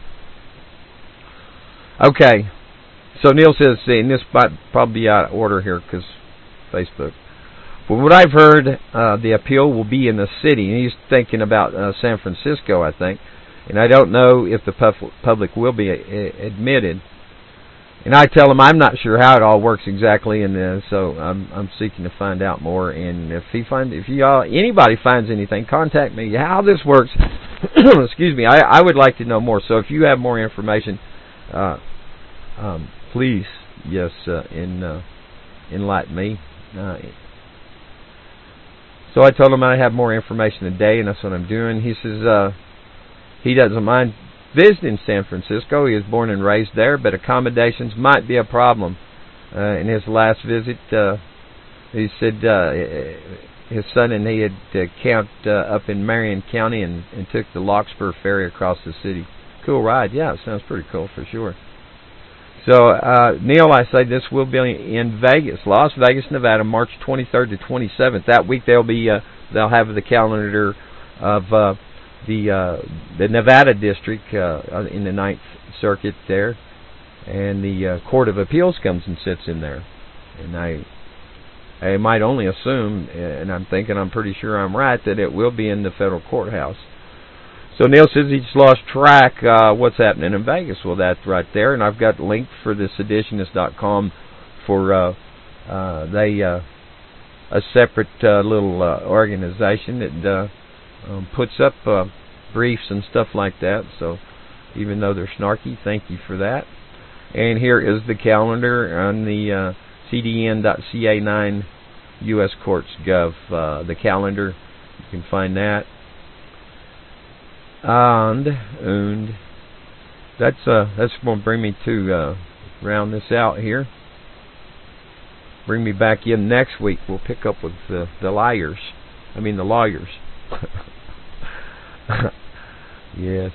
Speaker 1: Okay. So Neil says, and this might probably be out of order here because Facebook. From what I've heard, the appeal will be in the city. And he's thinking about San Francisco, I think. And I don't know if the public will be admitted. And I tell him I'm not sure how it all works exactly, and so I'm seeking to find out more. And if anybody finds anything, contact me. How this works, excuse me, I would like to know more. So if you have more information, please, yes, enlighten me. So I told him I have more information today, and that's what I'm doing. He says he doesn't mind visiting San Francisco. He was born and raised there, but accommodations might be a problem. In his last visit, he said his son and he had camped up in Marion County and took the Larkspur ferry across the city. Cool ride. Yeah, it sounds pretty cool for sure. So, Neil, I say this will be in Vegas, Las Vegas, Nevada, March 23rd to 27th. That week they'll have the calendar of the Nevada district in the Ninth Circuit there, and the Court of Appeals comes and sits in there. And I might only assume, and I'm pretty sure I'm right, that it will be in the federal courthouse. So Neil says he's lost track what's happening in Vegas. Well, that's right there, and I've got a link for the seditionist.com for a separate little organization that puts up briefs and stuff like that. So even though they're snarky, thank you for that. And here is the calendar on the cdn.ca9 U.S. Courts Gov. The calendar, you can find that. And that's going to bring me to round this out here. bring me back in next week. We'll pick up with the lawyers. Yes.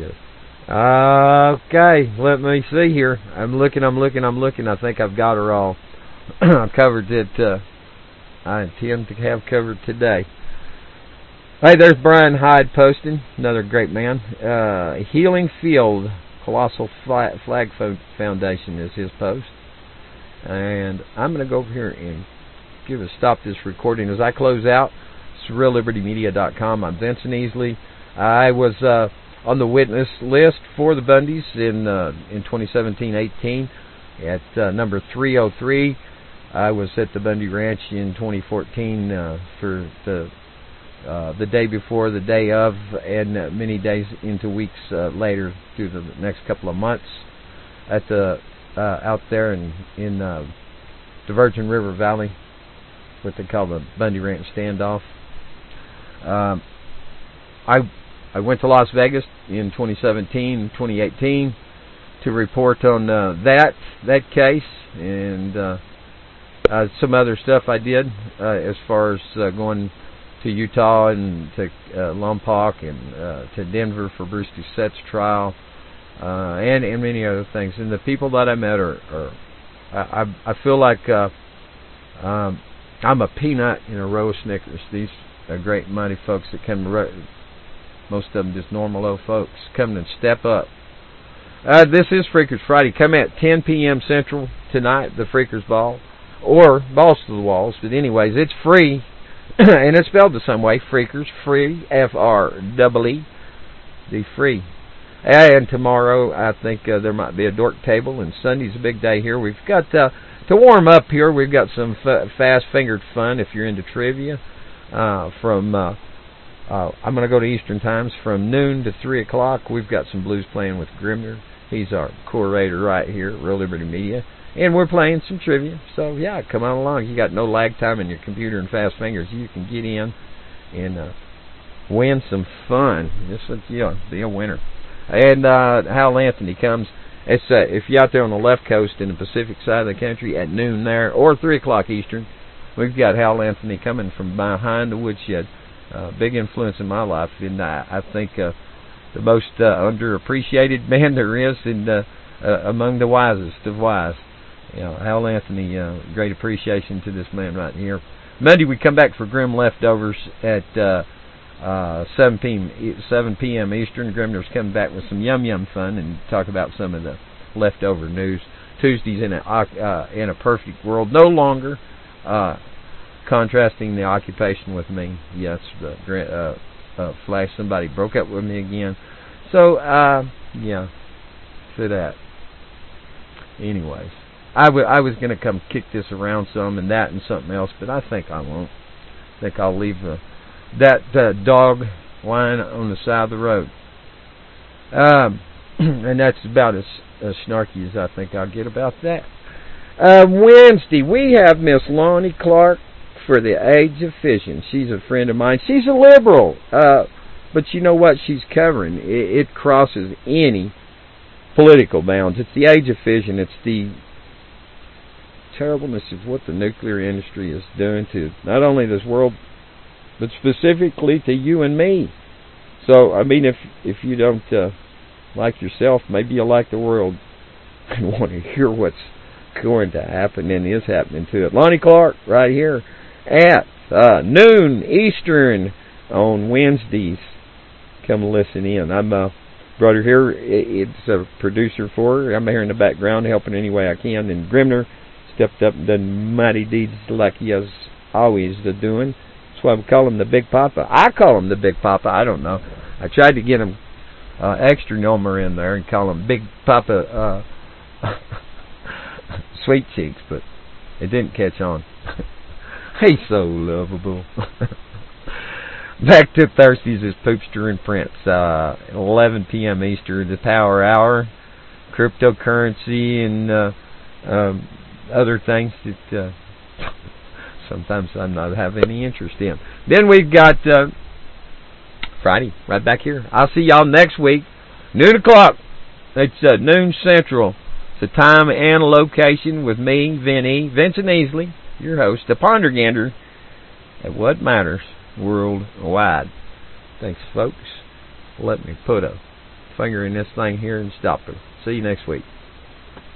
Speaker 1: Okay, let me see here. I'm looking. I think I've got her all covered that I intend to have covered today. Hey, there's Brian Hyde posting. Another great man. Healing Field Colossal Flag Foundation is his post. And I'm going to go over here and stop this recording as I close out. It's RealLibertyMedia.com. I'm Vincent Easley. I was on the witness list for the Bundys in 2017-18 at number 303. I was at the Bundy Ranch in 2014 for the day before, the day of, and many days into weeks later through the next couple of months at the out there in the Virgin River Valley, what they call the Bundy Ranch standoff. I went to Las Vegas in 2017, 2018 to report on that case and some other stuff I did as far as going to Utah and to Lompoc and to Denver for Bruce Doucette's trial and many other things. And the people that I met I feel like I'm a peanut in a row of Snickers. These are great, mighty folks that come to most of them just normal old folks coming and step up. This is Freakers Friday. Come at 10 p.m. Central tonight, the Freakers Ball, or Balls to the Walls. But anyways, it's free, and it's spelled the same way, Freakers, free, F-R-E-E, the free. And tomorrow, I think there might be a dork table, and Sunday's a big day here. We've got, to warm up here, we've got some fast-fingered fun if you're into trivia I'm going to go to Eastern Times from noon to 3 o'clock. We've got some blues playing with Grimner. He's our curator right here at Real Liberty Media. And we're playing some trivia. So, yeah, come on along. You got no lag time in your computer and fast fingers. You can get in and win some fun. Just be a winner. And Hal Anthony comes. It's if you're out there on the left coast in the Pacific side of the country at noon there, or 3 o'clock Eastern, we've got Hal Anthony coming from behind the woodshed. Big influence in my life, and I think the most underappreciated man there is, and among the wisest of wise. Hal Anthony, great appreciation to this man right here. Monday we come back for Grim Leftovers at 7 p.m. Eastern. Grimner's coming back with some yum fun and talk about some of the leftover news. Tuesday's in a perfect world, no longer contrasting the occupation with me. Yes, Flash, somebody broke up with me again. So, yeah, for that. Anyways, I was going to come kick this around some and that and something else, but I think I won't. I think I'll leave that dog lying on the side of the road. And that's about as snarky as I think I'll get about that. Wednesday, we have Miss Lonnie Clark for the Age of Fission. She's a friend of mine. She's a liberal, but you know what she's covering? It crosses any political bounds. It's the Age of Fission. It's the terribleness of what the nuclear industry is doing to not only this world, but specifically to you and me. So, I mean, if you don't like yourself, maybe you like the world and want to hear what's going to happen and is happening to it. Lonnie Clark, right here at noon Eastern on Wednesdays. Come listen in. I'm brought her here. It's a producer for her. I'm here in the background helping any way I can. And Grimner stepped up and done mighty deeds like he has always doing. That's why we call him the Big Papa. I call him the Big Papa. I don't know. I tried to get him extra number in there and call him Big Papa Sweet Cheeks, but it didn't catch on. He's so lovable. Back to Thursdays is Poopster and Prince. 11 p.m. Eastern, the Power Hour, cryptocurrency and other things that sometimes I'm not have any interest in. Then we've got Friday right back here. I'll see y'all next week, noon o'clock. It's noon Central. the time and location with me, Vincent Easley, your host, the Pondergander at What Matters Worldwide. Thanks, folks. Let me put a finger in this thing here and stop it. See you next week.